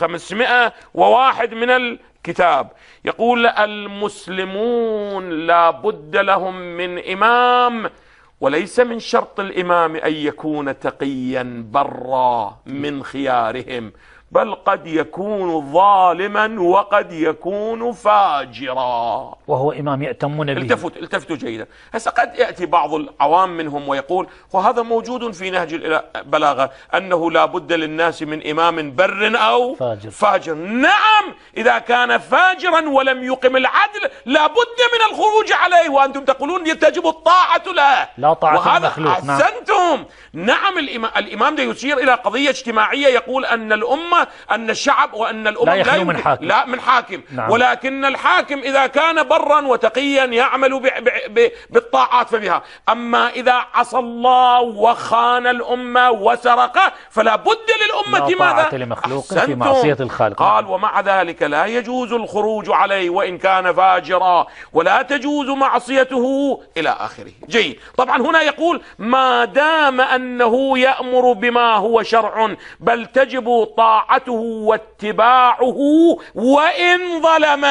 501 من الكتاب. يقول المسلمون لا بد لهم من إمام، وليس من شرط الإمام أن يكون تقيا برا من خيارهم، بل قد يكون ظالما وقد يكون فاجرا، وهو إمام يأتمون به. التفتوا جيدا. هسه قد يأتي بعض العوام منهم ويقول وهذا موجود في نهج البلاغة أنه لا بد للناس من إمام بر أو فاجر. نعم، إذا كان فاجرا ولم يقم العدل لا بد من الخروج عليه، وأنتم تقولون تجب الطاعة له، لا طاعة وهذا المخلوق. أحسنتم. نعم الإمام ده يشير إلى قضية اجتماعية، يقول أن الأمة أن الشعب وأن الأمم لا يخلو من حاكم. لا من حاكم. نعم. ولكن الحاكم إذا كان برا وتقيا يعمل بالطاعات فبها، أما إذا عصى الله وخان الأمة وسرق فلا بد للأمة لا ماذا؟ طاعة لمخلوق في معصية الخالق. قال ومع ذلك لا يجوز الخروج عليه وإن كان فاجرا، ولا تجوز معصيته إلى آخره. جيد. طبعا هنا يقول ما دام أنه يأمر بما هو شرع بل تجب طاعته واتباعه وإن ظلم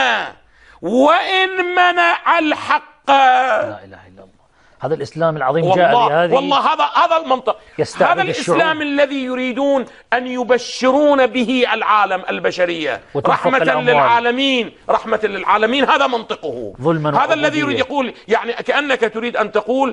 وإن منع الحق. لا إله إلا الله. هذا الإسلام العظيم جاء بهذه. والله هذا المنطق، هذا الإسلام الذي يريدون أن يبشرون به العالم البشرية رحمة للعالمين، رحمة للعالمين. هذا منطقه، هذا الذي يريد يقول. يعني كأنك تريد أن تقول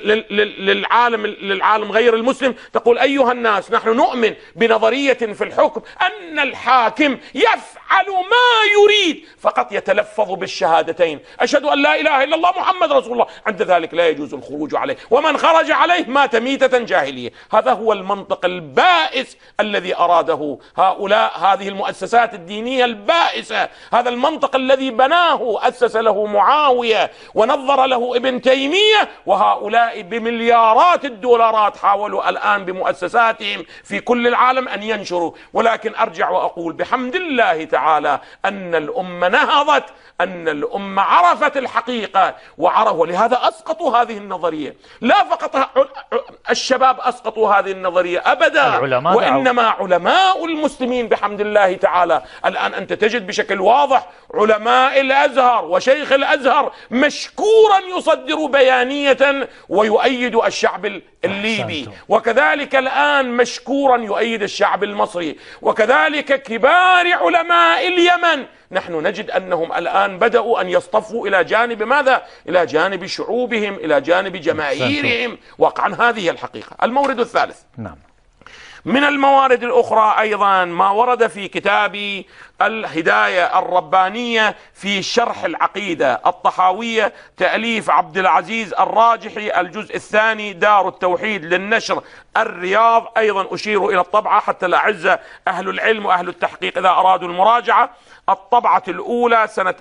للعالم غير المسلم، تقول أيها الناس نحن نؤمن بنظرية في الحكم أن الحاكم يفعل ما يريد، فقط يتلفظ بالشهادتين أشهد أن لا إله إلا الله محمد رسول الله، عند ذلك لا يجوز يجوز الخروج عليه، ومن خرج عليه مات ميتة جاهلية. هذا هو المنطق البائس الذي أراده هؤلاء، هذه المؤسسات الدينية البائسة، هذا المنطق الذي بناه أسس له معاوية ونظر له ابن تيمية، وهؤلاء بمليارات الدولارات حاولوا الآن بمؤسساتهم في كل العالم أن ينشروا. ولكن أرجع وأقول بحمد الله تعالى أن الأمة نهضت، أن الأمة عرفت الحقيقة ولهذا أسقطوا هذه النظرية. لا فقط الشباب أسقطوا هذه النظرية أبدا، وإنما علماء المسلمين بحمد الله تعالى. الآن أنت تجد بشكل واضح علماء الأزهر وشيخ الأزهر مشكورا يصدر بيانية ويؤيد الشعب الليبي، وكذلك الآن مشكورا يؤيد الشعب المصري، وكذلك كبار علماء اليمن. نحن نجد أنهم الآن بدأوا أن يصطفوا إلى جانب ماذا؟ إلى جانب شعوبهم، إلى جانب جماهيرهم. واقعا هذه الحقيقة. المورد الثالث، نعم، من الموارد الأخرى أيضا ما ورد في كتاب الهداية الربانية في شرح العقيدة الطحاوية، تأليف عبد العزيز الراجحي، الجزء الثاني، دار التوحيد، للنشر الرياض. أيضا أشير إلى الطبعة حتى الأعزة أهل العلم وأهل التحقيق إذا أرادوا المراجعة. الطبعة الأولى سنة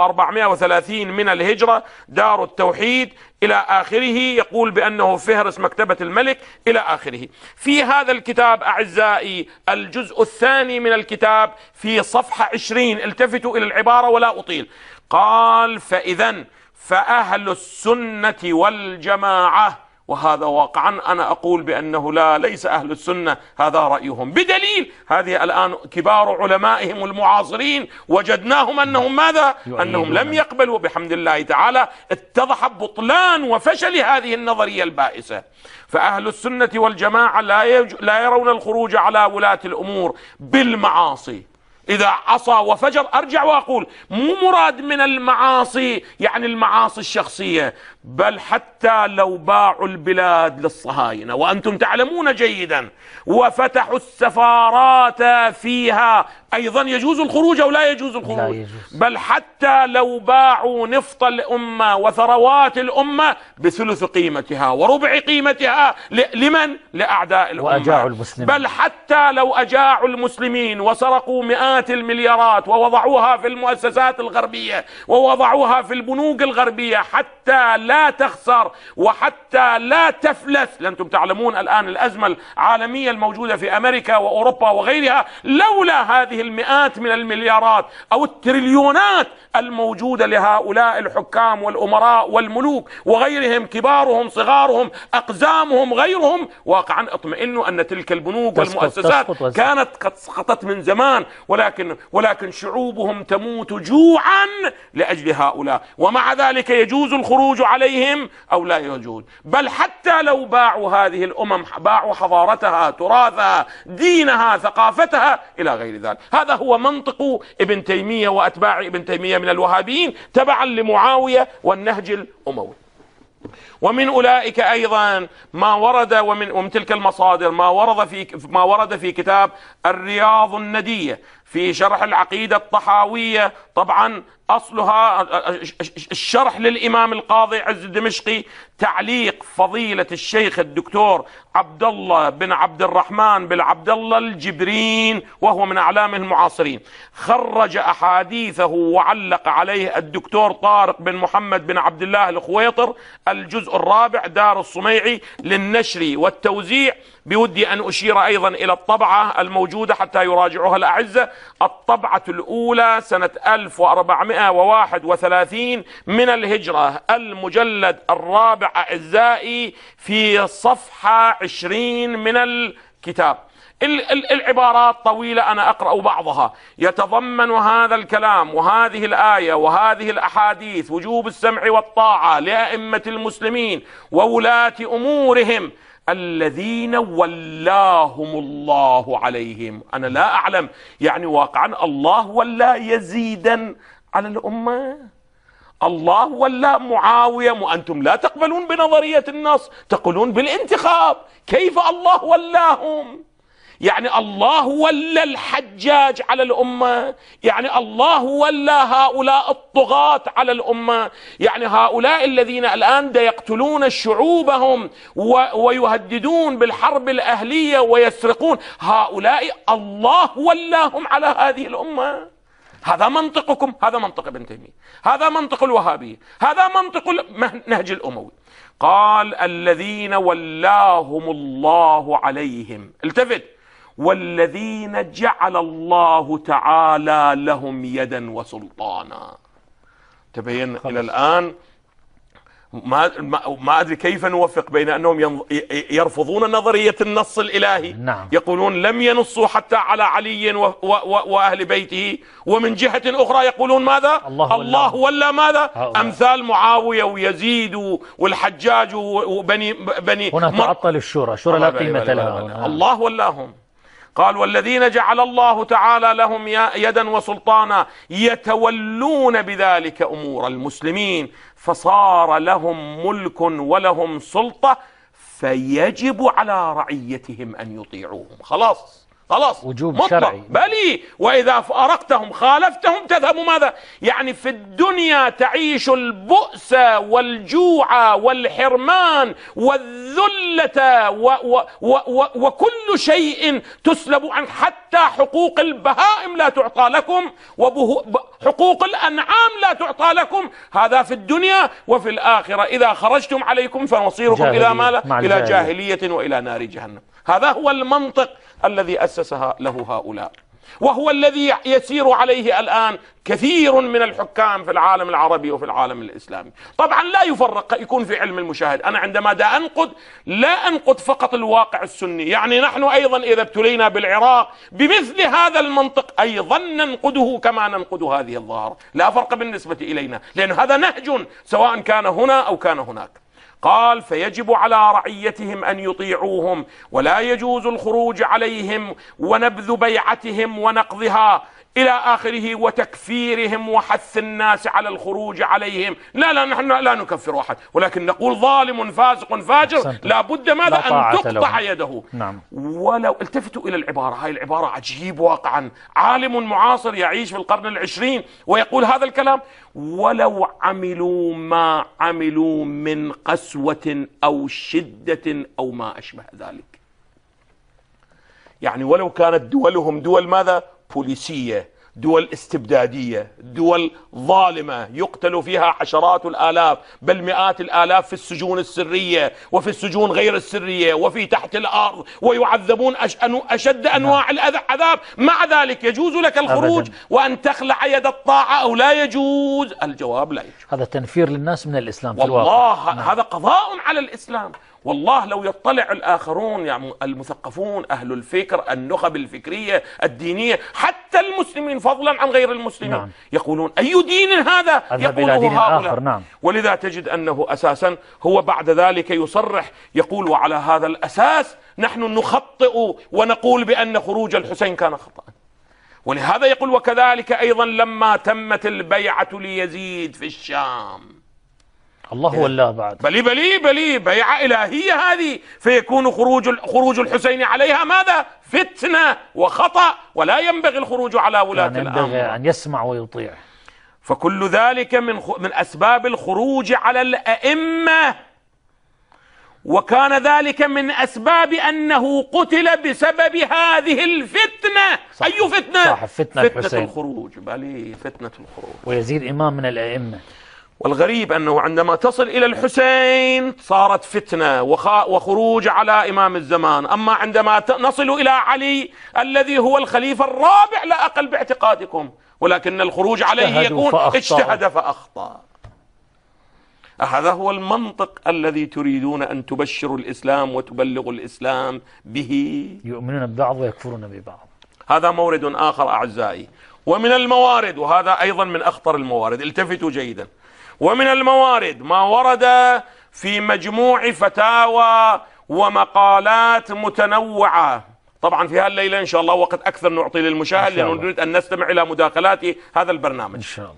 1430 من الهجرة، دار التوحيد إلى آخره، يقول بأنه فهرس مكتبة الملك إلى آخره. في هذا الكتاب أعزائي الجزء الثاني من الكتاب في صفحة 20، التفتوا إلى العبارة ولا أطيل، قال: فإذن فأهل السنة والجماعة، وهذا واقعا أنا أقول بأنه ليس أهل السنة هذا رأيهم، بدليل هذه الآن كبار علمائهم المعاصرين وجدناهم أنهم ماذا؟ أنهم لم يقبلوا. بحمد الله تعالى اتضح بطلان وفشل هذه النظرية البائسة. فأهل السنة والجماعة لا يرون الخروج على ولاة الأمور بالمعاصي. إذا عصى وفجر، أرجع وأقول مو مراد من المعاصي يعني المعاصي الشخصية، بل حتى لو باعوا البلاد للصهاينة وأنتم تعلمون جيدا وفتحوا السفارات فيها، أيضا يجوز الخروج أو لا يجوز الخروج؟ لا يجوز. بل حتى لو باعوا نفط الأمة وثروات الأمة بثلث قيمتها وربع قيمتها، لمن؟ لأعداء الأمة. وأجاعوا المسلمين. بل حتى لو أجاعوا المسلمين وسرقوا مئات المليارات ووضعوها في المؤسسات الغربية ووضعوها في البنوك الغربية حتى لا تخسر وحتى لا تفلس. لأنتم تعلمون الآن الأزمة العالمية الموجودة في أمريكا وأوروبا وغيرها، لولا هذه المئات من المليارات أو التريليونات الموجودة لهؤلاء الحكام والأمراء والملوك وغيرهم، كبارهم صغارهم أقزامهم غيرهم، واقعا اطمئنوا أن تلك البنوك والمؤسسات كانت قد سقطت من زمان، ولكن شعوبهم تموت جوعا لأجل هؤلاء. ومع ذلك يجوز الخروج عليهم أو لا يجوز؟ بل حتى لو باعوا هذه الأمم، باعوا حضارتها، تراثها، دينها، ثقافتها إلى غير ذلك. هذا هو منطق ابن تيمية وأتباع ابن تيمية من الوهابيين تبعا لمعاوية والنهج الأموي. ومن أولئك أيضا ما ورد ومن تلك المصادر ما ورد في كتاب الرياض الندية في شرح العقيدة الطحاوية، طبعا أصلها الشرح للإمام القاضي عز الدمشقي، تعليق فضيلة الشيخ الدكتور عبد الله بن عبد الرحمن بن عبد الله الجبرين، وهو من أعلامه المعاصرين. خرج أحاديثه وعلق عليه الدكتور طارق بن محمد بن عبد الله الخويطر، الجزء الرابع، دار الصميعي، للنشر والتوزيع. بودي أن أشير أيضا إلى الطبعة الموجودة حتى يراجعها الأعزة. الطبعة الأولى سنة 1431 من الهجرة، المجلد الرابع أعزائي، في صفحة 20 من الكتاب. العبارات طويلة، أنا أقرأ بعضها. يتضمن هذا الكلام وهذه الآية وهذه الأحاديث وجوب السمع والطاعة لأئمة المسلمين وولاة أمورهم الذين ولاهم الله عليهم. أنا لا أعلم يعني واقعا الله ولا يزيدا على الأمة؟ الله ولا معاوية؟ أنتم لا تقبلون بنظرية النص، تقولون بالانتخاب. كيف الله ولاهم؟ يعني الله ولى الحجاج على الأمة، يعني الله ولى هؤلاء الطغاة على الأمة، يعني هؤلاء الذين الآن يقتلون شعوبهم ويهددون بالحرب الأهلية ويسرقون، هؤلاء الله ولاهم على هذه الأمة. هذا منطقكم، هذا منطق ابن تيمية، هذا منطق الوهابية، هذا منطق النهج الأموي. قال الذين ولاهم الله عليهم، التفت، والذين جعل الله تعالى لهم يدا وسلطانا. تبين إلى الآن ما أدري كيف نوفق بين أنهم يرفضون نظرية النص الإلهي، نعم. يقولون لم ينصوا حتى على علي وأهل بيته، ومن جهة أخرى يقولون ماذا؟ الله ولا ماذا؟ أمثال معاوية ويزيد والحجاج وبني هنا تعطل الشورى، شورى لا قيمة لها. الله ولاهم. قال والذين جعل الله تعالى لهم يدا وسلطانا يتولون بذلك أمور المسلمين، فصار لهم ملك ولهم سلطة، فيجب على رعيتهم أن يطيعوهم. خلاص وجوب مطلق شرعي. بلي، وإذا فارقتهم خالفتهم تذهب ماذا؟ يعني في الدنيا تعيش البؤس والجوع والحرمان والذلة وكل شيء تسلب عنك، حتى حقوق البهائم لا تعطى لكم، وحقوق الأنعام لا تعطى لكم. هذا في الدنيا، وفي الآخرة إذا خرجتم عليكم فمصيركم إلى ماذا؟ إلى جاهلية وإلى نار جهنم. هذا هو المنطق الذي أسسها له هؤلاء، وهو الذي يسير عليه الآن كثير من الحكام في العالم العربي وفي العالم الإسلامي. طبعا لا يفرق، يكون في علم المشاهد. أنا عندما أنقد لا أنقد فقط الواقع السني، يعني نحن أيضا إذا ابتلينا بالعراق بمثل هذا المنطق أيضا ننقده كما ننقد هذه الظاهرة، لا فرق بالنسبة إلينا، لأن هذا نهج سواء كان هنا أو كان هناك. قال فيجب على رعيتهم أن يطيعوهم، ولا يجوز الخروج عليهم ونبذ بيعتهم ونقضها إلى آخره، وتكفيرهم وحث الناس على الخروج عليهم. لا نحن لا نكفر أحد، ولكن نقول ظالم فاسق فاجر لا بد ماذا؟ أن تقطع يده. نعم. ولو التفتوا إلى العبارة، هاي العبارة عجيب واقعا، عالم معاصر يعيش في القرن العشرين ويقول هذا الكلام: ولو عملوا ما عملوا من قسوة أو شدة أو ما أشبه ذلك. يعني ولو كانت دولهم دول ماذا؟ بوليسية، دول استبدادية، دول ظالمة يقتل فيها عشرات الآلاف بل مئات الآلاف في السجون السرية وفي السجون غير السرية وفي تحت الأرض، ويعذبون أشد أنواع العذاب، مع ذلك يجوز لك الخروج أبداً. وأن تخلع يد الطاعة أو لا يجوز؟ الجواب لا يجوز. هذا تنفير للناس من الإسلام في الواقع. والله هذا قضاء على الإسلام. والله لو يطلع الآخرون، يعني المثقفون، أهل الفكر، النخب الفكرية الدينية، حتى المسلمين فضلا عن غير المسلمين، نعم. يقولون أي دين هذا؟ يقوله هؤلاء. نعم. ولذا تجد أنه أساسا هو بعد ذلك يصرح يقول: وعلى هذا الأساس نحن نخطئ ونقول بأن خروج الحسين كان خطأ. ولهذا يقول: وكذلك أيضا لما تمت البيعة ليزيد في الشام، الله والله بعد بلي بيعة إلهية هذه، فيكون خروج الحسين عليها ماذا؟ فتنة وخطأ، ولا ينبغي الخروج على ولاة الأمر، ينبغي أن يسمع ويطيع. فكل ذلك من أسباب الخروج على الأئمة، وكان ذلك من أسباب أنه قتل بسبب هذه الفتنة. صح. أي فتنة؟ صح، فتنة الخروج، بلي فتنة الخروج. ويزيد إمام من الأئمة. والغريب أنه عندما تصل إلى الحسين صارت فتنة وخروج على إمام الزمان، أما عندما نصل إلى علي الذي هو الخليفة الرابع لا أقل باعتقادكم، ولكن الخروج عليه يكون اجتهد فأخطأ. هذا هو المنطق الذي تريدون أن تبشروا الإسلام وتبلغوا الإسلام به. يؤمنون ببعض ويكفرون ببعض. هذا مورد آخر أعزائي. ومن الموارد، وهذا أيضا من أخطر الموارد، التفتوا جيدا، ومن الموارد ما ورد في مجموع فتاوى ومقالات متنوعة. طبعا في هالليلة إن شاء الله وقت أكثر نعطي للمشاهد، لأنه نريد أن نستمع إلى مداخلات هذا البرنامج إن شاء الله.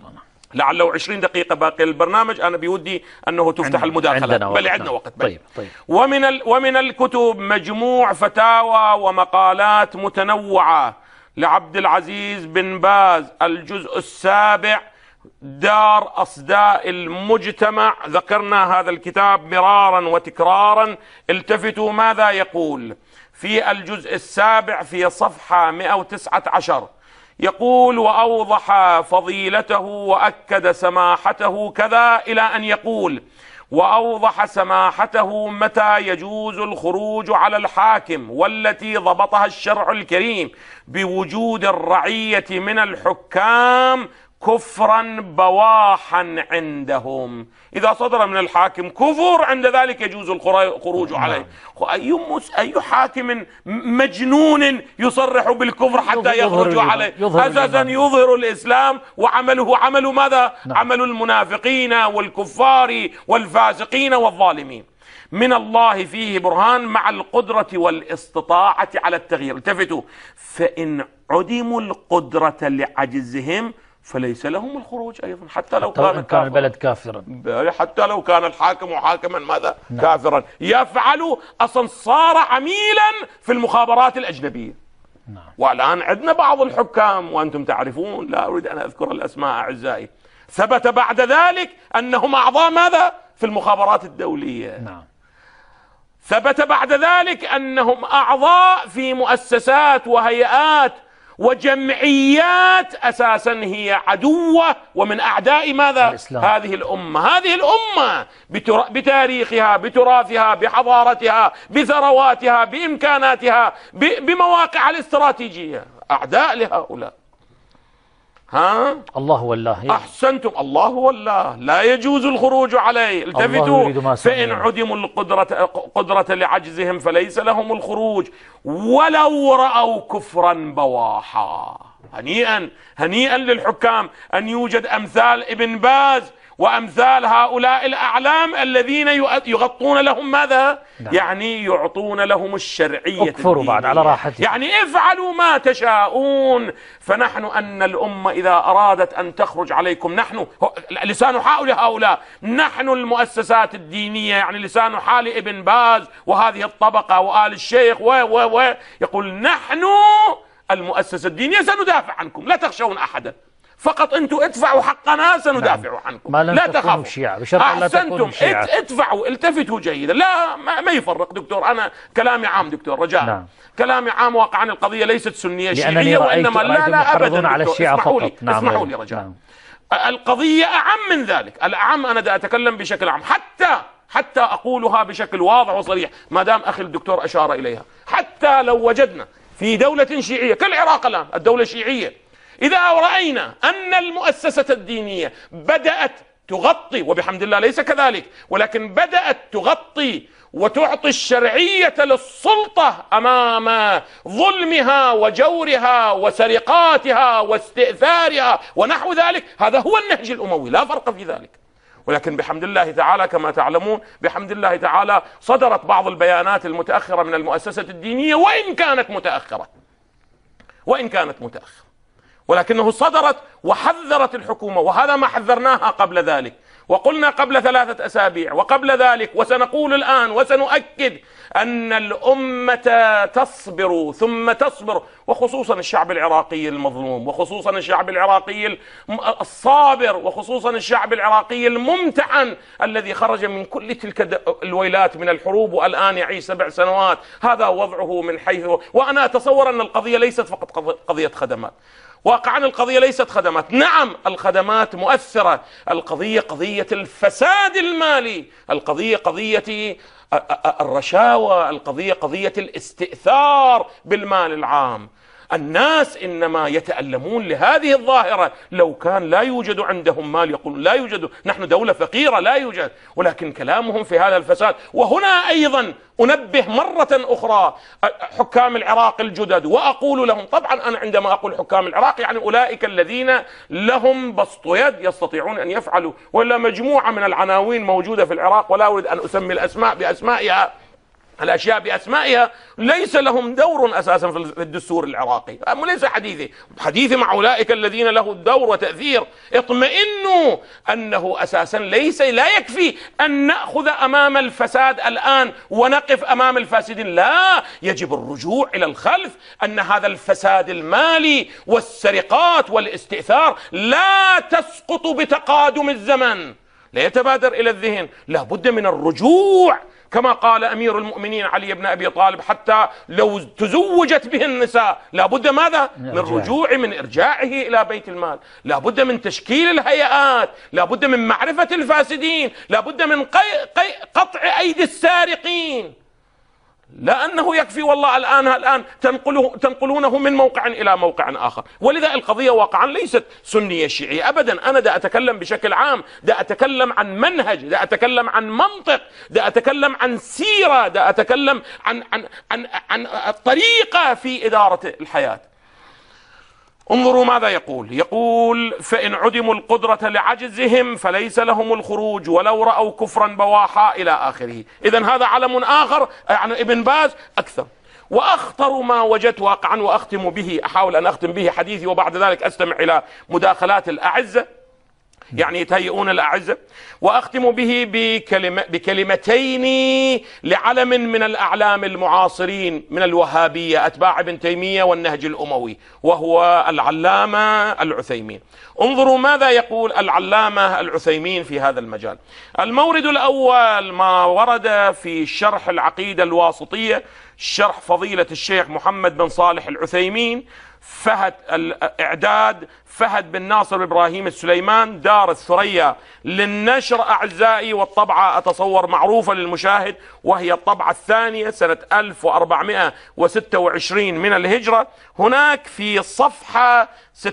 لعله 20 دقيقة باقي البرنامج، أنا بودي أنه تفتح المداخلات، بل عندنا وقت. طيب. ومن الكتب مجموع فتاوى ومقالات متنوعة لعبد العزيز بن باز، الجزء السابع، دار أصداء المجتمع. ذكرنا هذا الكتاب مرارا وتكرارا. التفتوا ماذا يقول في الجزء السابع في صفحة 119. يقول: وأوضح فضيلته وأكد سماحته كذا، إلى أن يقول: وأوضح سماحته متى يجوز الخروج على الحاكم، والتي ضبطها الشرع الكريم بوجود الرعية من الحكام كفرا بواحا عندهم. إذا صدر من الحاكم كفر، عند ذلك يجوز الخروج عليه. أي حاكم مجنون يصرح بالكفر حتى يخرج عليه؟ أساسا يظهر الإسلام، وعمله عمل ماذا؟ عمل المنافقين والكفار والفاسقين والظالمين. من الله فيه برهان مع القدرة والاستطاعة على التغيير. التفتوا: فإن عدموا القدرة لعجزهم فليس لهم الخروج أيضا، حتى لو كان البلد كافرا، حتى لو كان الحاكم حاكما ماذا؟ كافرا. يفعل أصلا، صار عميلا في المخابرات الأجنبية. والآن عندنا بعض الحكام وأنتم تعرفون، لا أريد أن أذكر الأسماء أعزائي، ثبت بعد ذلك أنهم أعضاء ماذا؟ في المخابرات الدولية. ثبت بعد ذلك أنهم أعضاء في مؤسسات وهيئات وجمعيات أساسا هي عدوة ومن أعداء ماذا؟ الإسلام. هذه الأمة بتاريخها، بتراثها، بحضارتها، بثرواتها، بإمكاناتها، بمواقع الاستراتيجية، أعداء لهؤلاء. الله والله. أحسنتم، الله والله لا يجوز الخروج عليه. التفتوا: فإن عدموا القدرة لعجزهم فليس لهم الخروج ولو رأوا كفرا بواحا. هنيئا للحكام أن يوجد أمثال ابن باز وأمثال هؤلاء الأعلام الذين يغطون لهم ماذا؟ يعني يعطون لهم الشرعية، اكفروا بعد على راحتهم، يعني افعلوا ما تشاءون. فنحن أن الأمة إذا أرادت أن تخرج عليكم، نحن لسان حال هؤلاء، نحن المؤسسات الدينية، يعني لسان حال ابن باز وهذه الطبقة وآل الشيخ يقول: نحن المؤسسة الدينية سندافع عنكم، لا تخشون أحدا، فقط انتم ادفعوا حقنا سندافع عنكم، لا تخافوا. احسنتم، ادفعوا. التفتوا جيدا، لا ما يفرق دكتور. انا كلامي عام دكتور رجاء. كلامي عام. واقعا القضيه ليست سنيه شيعيه، وانما لا ابدا على الشيعة فقط. اسمحوا لي رجاء. القضيه اعم من ذلك. الاعم انا دا اتكلم بشكل عام، حتى اقولها بشكل واضح وصريح، ما دام اخي الدكتور اشار اليها. حتى لو وجدنا في دوله شيعيه كالعراق الان، الدوله الشيعيه، إذا رأينا أن المؤسسة الدينية بدأت تغطي، وبحمد الله ليس كذلك، ولكن بدأت تغطي وتعطي الشرعية للسلطة أمام ظلمها وجورها وسرقاتها واستئثارها ونحو ذلك، هذا هو النهج الأموي، لا فرق في ذلك. ولكن بحمد الله تعالى كما تعلمون، بحمد الله تعالى صدرت بعض البيانات المتأخرة من المؤسسة الدينية، وإن كانت متأخرة، ولكنه صدرت وحذرت الحكومة، وهذا ما حذرناها قبل ذلك، وقلنا قبل 3 أسابيع وقبل ذلك، وسنقول الآن وسنؤكد أن الأمة تصبر ثم تصبر، وخصوصا الشعب العراقي المظلوم، وخصوصا الشعب العراقي الصابر، وخصوصا الشعب العراقي الممتحن الذي خرج من كل تلك الويلات من الحروب، والآن يعيش 7 سنوات. هذا وضعه من حيث، وأنا أتصور أن القضية ليست فقط قضية خدمات. واقعا القضية ليست خدمات، نعم الخدمات مؤثرة، القضية قضية الفساد المالي، القضية قضية الرشاوى، القضية قضية الاستئثار بالمال العام. الناس إنما يتألمون لهذه الظاهرة. لو كان لا يوجد عندهم مال يقولون لا يوجد، نحن دولة فقيرة لا يوجد، ولكن كلامهم في هذا الفساد. وهنا أيضا أنبه مرة أخرى حكام العراق الجدد، وأقول لهم، طبعا أنا عندما أقول حكام العراق يعني أولئك الذين لهم بسط يد يستطيعون أن يفعلوا، ولا مجموعة من العناوين موجودة في العراق ولا أريد أن أسمي الأسماء بأسمائها، الأشياء بأسمائها، ليس لهم دور أساسا في الدستور العراقي، ليس حديثي مع أولئك الذين له الدور وتأثير. اطمئنوا أنه أساسا لا يكفي أن نأخذ أمام الفساد الآن ونقف أمام الفاسدين، لا، يجب الرجوع إلى الخلف. أن هذا الفساد المالي والسرقات والاستئثار لا تسقط بتقادم الزمن، لا يتبادر إلى الذهن، لا بد من الرجوع كما قال أمير المؤمنين علي بن أبي طالب: حتى لو تزوجت به النساء لا بد ماذا؟ من رجوع، من إرجاعه إلى بيت المال، لا بد من تشكيل الهيئات، لا بد من معرفة الفاسدين، لا بد من قطع أيدي السارقين. لا أنه يكفي والله الآن تنقلونه من موقع إلى موقع آخر. ولذا القضية واقعا ليست سنية شيعية أبدا. أنا دا أتكلم بشكل عام، دا أتكلم عن منهج، دا أتكلم عن منطق، دا أتكلم عن سيرة، دا أتكلم عن الطريقة في إدارة الحياة. انظروا ماذا يقول: فإن عدموا القدرة لعجزهم فليس لهم الخروج ولو رأوا كفرا بواحا إلى آخره. إذن هذا علم آخر، يعني ابن باز أكثر. وأخطر ما وجدت واقعا، وأختم به، أحاول أن أختم به حديثي وبعد ذلك أستمع إلى مداخلات الأعزة، يعني يتهيئون الأعزة، وأختم به بكلمتين لعلم من الأعلام المعاصرين من الوهابية أتباع ابن تيمية والنهج الأموي، وهو العلامة العثيمين. انظروا ماذا يقول العلامة العثيمين في هذا المجال. المورد الأول ما ورد في شرح العقيدة الواسطية، شرح فضيلة الشيخ محمد بن صالح العثيمين، فهد الإعداد فهد بن ناصر إبراهيم السليمان، دار الثريا للنشر أعزائي، والطبعة أتصور معروفة للمشاهد، وهي الطبعة الثانية سنة 1426 من الهجرة. هناك في صفحة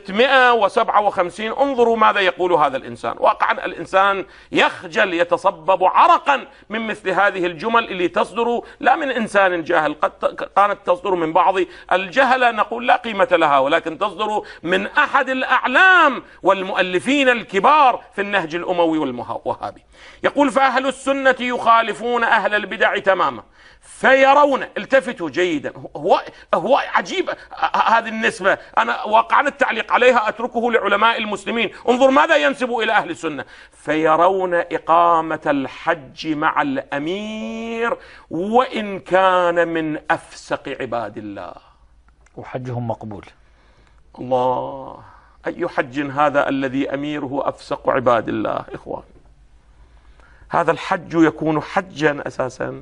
657 انظروا ماذا يقول هذا الإنسان. واقعا الإنسان يخجل، يتصبب عرقا من مثل هذه الجمل اللي تصدر لا من إنسان جاهل، قد كانت تصدر من بعض الجهلة نقول لا قيمة لها، ولكن تصدر من أحد الأعلام والمؤلفين الكبار في النهج الأموي والوهابي. يقول: فأهل السنة يخالفون أهل البدع تماما، فيرون، التفتوا جيدا، هو عجيب هذه النسبة، أنا واقعا التعليق عليها أتركه لعلماء المسلمين. انظر ماذا ينسب إلى أهل السنة: فيرون إقامة الحج مع الأمير وإن كان من أفسق عباد الله، وحجهم مقبول. الله، أي حج هذا الذي أميره أفسق عباد الله؟ إخوان، هذا الحج يكون حجا أساسا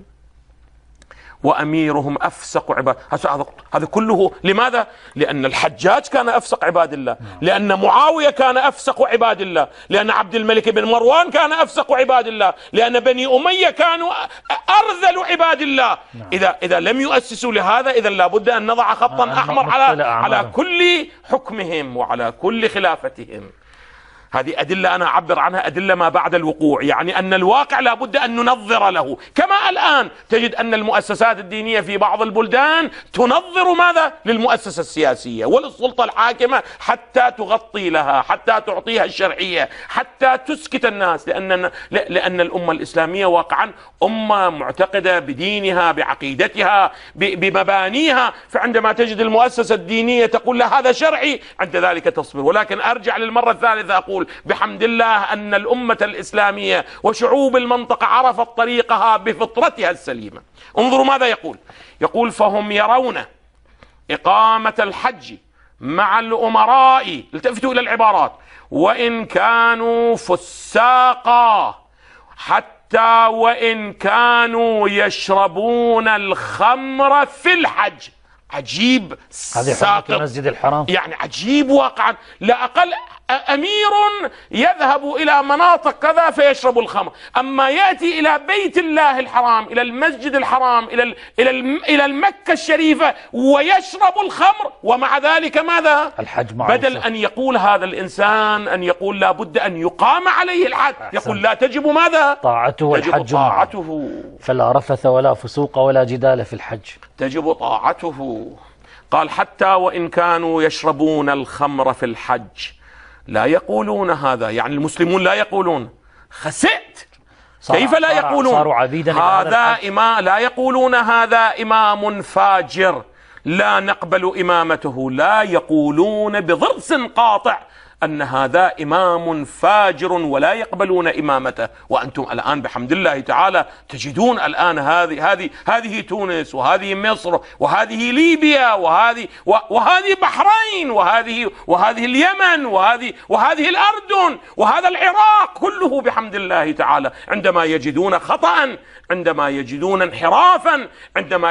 وأميرهم أفسق عباد، هذا كله لماذا؟ لأن الحجاج كان أفسق عباد الله، لأن معاوية كان أفسق عباد الله، لأن عبد الملك بن مروان كان أفسق عباد الله، لأن بني أمية كانوا أرذل عباد الله. إذا لم يؤسسوا لهذا، إذا لابد أن نضع خطا أحمر على كل حكمهم وعلى كل خلافتهم. هذه أدلة أنا أعبر عنها أدلة ما بعد الوقوع، يعني أن الواقع لابد أن ننظر له، كما الآن تجد أن المؤسسات الدينية في بعض البلدان تنظر ماذا؟ للمؤسسة السياسية وللسلطة الحاكمة حتى تغطي لها، حتى تعطيها الشرعية، حتى تسكت الناس، لأن الأمة الإسلامية واقعا أمة معتقدة بدينها، بعقيدتها، بمبانيها، فعندما تجد المؤسسة الدينية تقول لا هذا شرعي، عند ذلك تصبر. ولكن أرجع للمرة الثالثة أقول بحمد الله أن الأمة الإسلامية وشعوب المنطقة عرفت طريقها بفطرتها السليمة. انظروا ماذا يقول: فهم يرون إقامة الحج مع الأمراء، التفتوا إلى العبارات، وإن كانوا فساقا، حتى وإن كانوا يشربون الخمر في الحج. عجيب، هذه حرمة المسجد الحرام، يعني عجيب واقعا. لا أقل أمير يذهب إلى مناطق كذا فيشرب الخمر، أما يأتي إلى بيت الله الحرام، إلى المسجد الحرام، إلى المكة الشريفة ويشرب الخمر، ومع ذلك ماذا؟ الحج معروف. بدل أن يقول هذا الإنسان أن يقول لا بد أن يقام عليه الحج، يقول لا تجب ماذا؟ طاعته، والحج طاعته، فلا رفث ولا فسوق ولا جدال في الحج، تجب طاعته. قال: حتى وإن كانوا يشربون الخمر في الحج. لا يقولون هذا، يعني المسلمون لا يقولون. خسئت، كيف لا يقولون صاروا عبيدا هذا إمام؟ لا يقولون هذا إمام فاجر لا نقبل إمامته، لا يقولون بضرس قاطع أن هذا إمام فاجر ولا يقبلون إمامته. وأنتم الآن بحمد الله تعالى تجدون الآن هذه تونس، وهذه مصر، وهذه ليبيا، وهذه بحرين، وهذه اليمن، وهذه الأردن، وهذا العراق، كله بحمد الله تعالى عندما يجدون خطأ، عندما يجدون انحرافا، عندما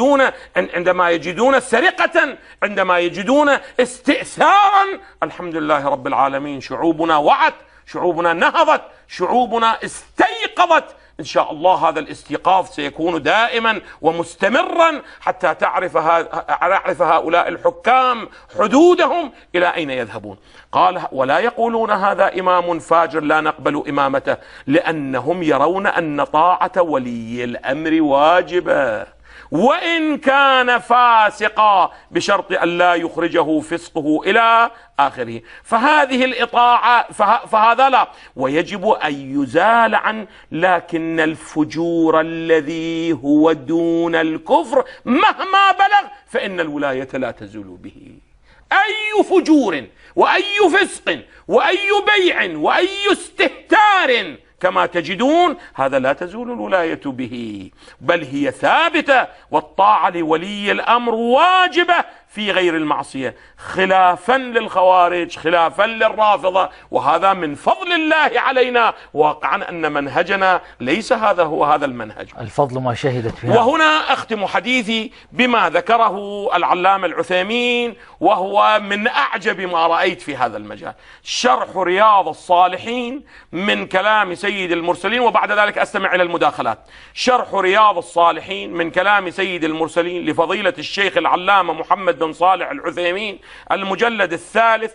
يجدون سرقة، عندما يجدون استئثارا، الحمد لله رب العالمين شعوبنا وعت، شعوبنا نهضت، شعوبنا استيقظت. إن شاء الله هذا الاستيقاظ سيكون دائما ومستمرا حتى تعرف هؤلاء الحكام حدودهم إلى أين يذهبون. قال ولا يقولون هذا إمام فاجر لا نقبل إمامته لأنهم يرون أن طاعة ولي الأمر واجبة وإن كان فاسقا بشرط أن لا يخرجه فسقه إلى آخره. فهذه الإطاعة فهذا لا، ويجب أن يزال عن، لكن الفجور الذي هو دون الكفر مهما بلغ فإن الولاية لا تزول به. أي فجور وأي فسق وأي بيع وأي استهتار كما تجدون هذا لا تزول الولاية به، بل هي ثابتة، والطاعة لولي الأمر واجبة في غير المعصية، خلافا للخوارج، خلافا للرافضة. وهذا من فضل الله علينا، واقعا أن منهجنا ليس هذا المنهج. الفضل ما شهدت فيها. وهنا أختم حديثي بما ذكره العلامة العثيمين، وهو من أعجب ما رأيت في هذا المجال. شرح رياض الصالحين من كلام سيد المرسلين، وبعد ذلك أستمع إلى المداخلات. شرح رياض الصالحين من كلام سيد المرسلين لفضيلة الشيخ العلامة محمد بن صالح العثيمين، المجلد الثالث،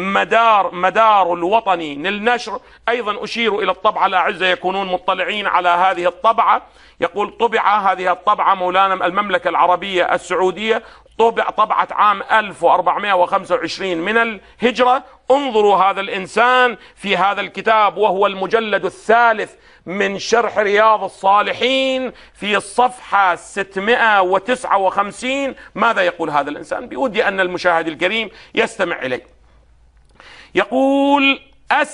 مدار الوطني للنشر. أيضا أشير إلى الطبعة، الأعزة يكونون مطلعين على هذه الطبعة. يقول طبع هذه الطبعة مولانا المملكة العربية السعودية، طبعة عام 1425 من الهجرة. انظروا هذا الإنسان في هذا الكتاب، وهو المجلد الثالث من شرح رياض الصالحين، في الصفحة 659. ماذا يقول هذا الإنسان؟ بودي أن المشاهد الكريم يستمع إليه. يقول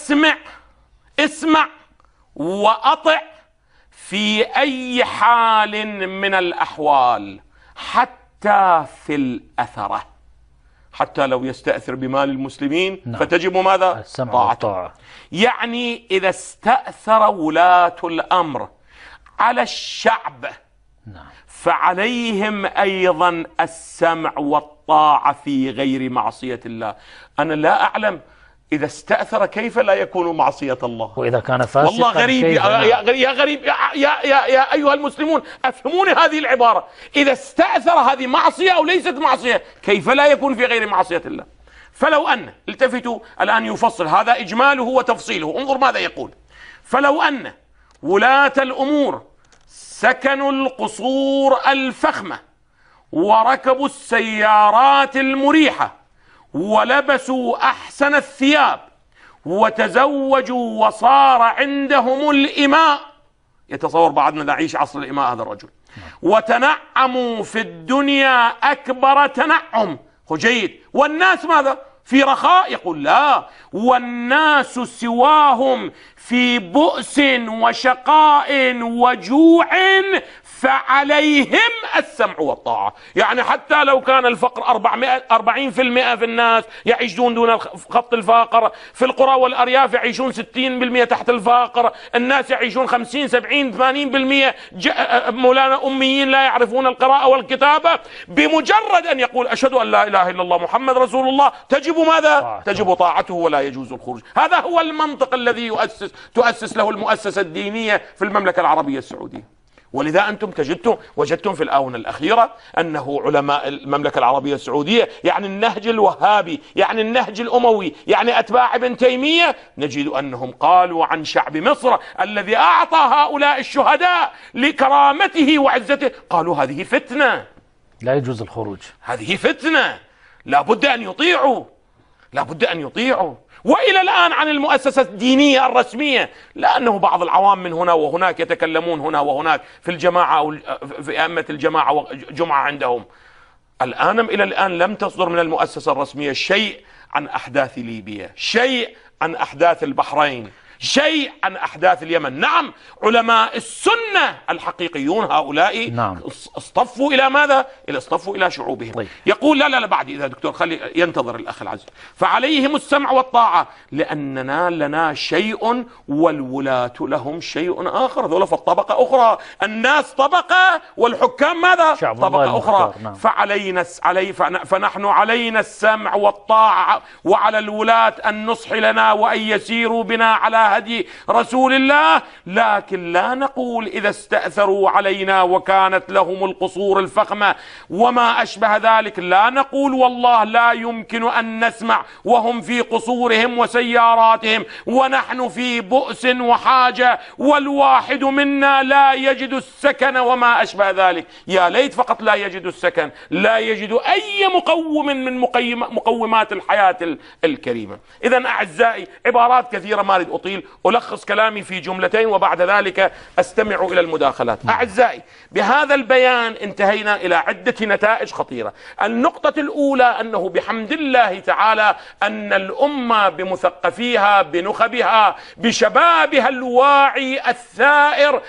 اسمع وأطع في أي حال من الأحوال، حتى في الأثرة، حتى لو يستأثر بمال المسلمين فتجب ماذا؟ طاعته. يعني إذا استأثر ولاة الأمر على الشعب فعليهم أيضا السمع والطاعة في غير معصية الله. أنا لا أعلم إذا استأثر كيف لا يكون معصية الله، وإذا كان فاسقا والله غريب يا غريب يا أيها المسلمون، أفهموني هذه العبارة. إذا استأثر هذه معصية أو ليست معصية، كيف لا يكون في غير معصية الله؟ فلو أن، التفتوا الآن يفصل، هذا إجماله وتفصيله، انظر ماذا يقول. فلو أن ولاة الأمور سكنوا القصور الفخمة وركبوا السيارات المريحة ولبسوا أحسن الثياب وتزوجوا وصار عندهم الإماء، يتصور بعضنا نعيش عصر الإماء هذا الرجل، وتنعموا في الدنيا أكبر تنعم، جيد، والناس ماذا؟ في رخاء. يقول لا، والناس سواهم في بؤس وشقاء وجوع فعليهم السمع والطاعة. يعني حتى لو كان الفقر 40% في الناس يعيشون دون خط الفقر، في القرى والأرياف يعيشون 60% تحت الفقر، الناس يعيشون 50 70 80% مولانا أميين لا يعرفون القراءة والكتابة. بمجرد أن يقول أشهد أن لا إله إلا الله محمد رسول الله تجب ماذا؟ تجب طاعته ولا يجوز الخروج. هذا هو المنطق الذي تؤسس له المؤسسة الدينية في المملكة العربية السعودية. ولذا أنتم وجدتم في الآونة الأخيرة أنه علماء المملكة العربية السعودية، يعني النهج الوهابي، يعني النهج الأموي، يعني أتباع ابن تيمية، نجد أنهم قالوا عن شعب مصر الذي أعطى هؤلاء الشهداء لكرامته وعزته، قالوا هذه فتنة لا يجوز الخروج، هذه فتنة، لا بد أن يطيعوا، لا بد أن يطيعوا. وإلى الآن عن المؤسسة الدينية الرسمية، لأنه بعض العوام من هنا وهناك يتكلمون هنا وهناك في الجماعة أو في أئمة الجماعة وجمعة عندهم. الآن إلى الآن لم تصدر من المؤسسة الرسمية شيء عن أحداث ليبيا، شيء عن أحداث البحرين، شيء عن أحداث اليمن. نعم، علماء السنة الحقيقيون هؤلاء اصطفوا إلى ماذا؟ اصطفوا إلى شعوبهم. طيب. يقول لا بعد إذا دكتور خلي ينتظر الأخ العزيز. فعليهم السمع والطاعة لأننا لنا شيء والولاة لهم شيء آخر. ذولا فالطبقة أخرى، الناس طبقة والحكام ماذا؟ طبقة أخرى. نعم. فنحن علينا السمع والطاعة، وعلى الولاة النصح لنا وأن يسيروا بنا على هدي رسول الله. لكن لا نقول إذا استأثروا علينا وكانت لهم القصور الفخمة وما أشبه ذلك، لا نقول والله لا يمكن أن نسمع وهم في قصورهم وسياراتهم ونحن في بؤس وحاجة والواحد منا لا يجد السكن وما أشبه ذلك. يا ليت فقط لا يجد السكن، لا يجد أي مقوم من مقومات الحياة الكريمة. إذن أعزائي، عبارات كثيرة ما أريد أطيل، ألخص كلامي في جملتين وبعد ذلك أستمع إلى المداخلات. أعزائي، بهذا البيان انتهينا إلى عدة نتائج خطيرة. النقطة الأولى أنه بحمد الله تعالى أن الأمة بمثقفيها بنخبها بشبابها الواعي الثائر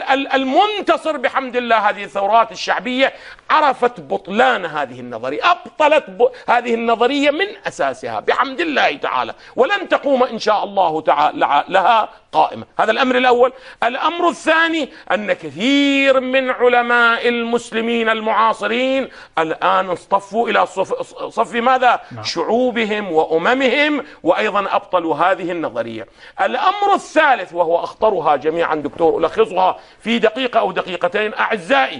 المنتصر بحمد الله هذه الثورات الشعبية عرفت بطلان هذه النظرية، أبطلت هذه النظرية من أساسها بحمد الله تعالى، ولن تقوم إن شاء الله تعالى لها قائمة. هذا الأمر الأول. الأمر الثاني أن كثير من علماء المسلمين المعاصرين الآن اصطفوا إلى صف ماذا؟ شعوبهم وأممهم، وأيضا أبطلوا هذه النظرية. الأمر الثالث وهو أخطرها جميعا دكتور، ألخصها في دقيقة أو دقيقتين. أعزائي،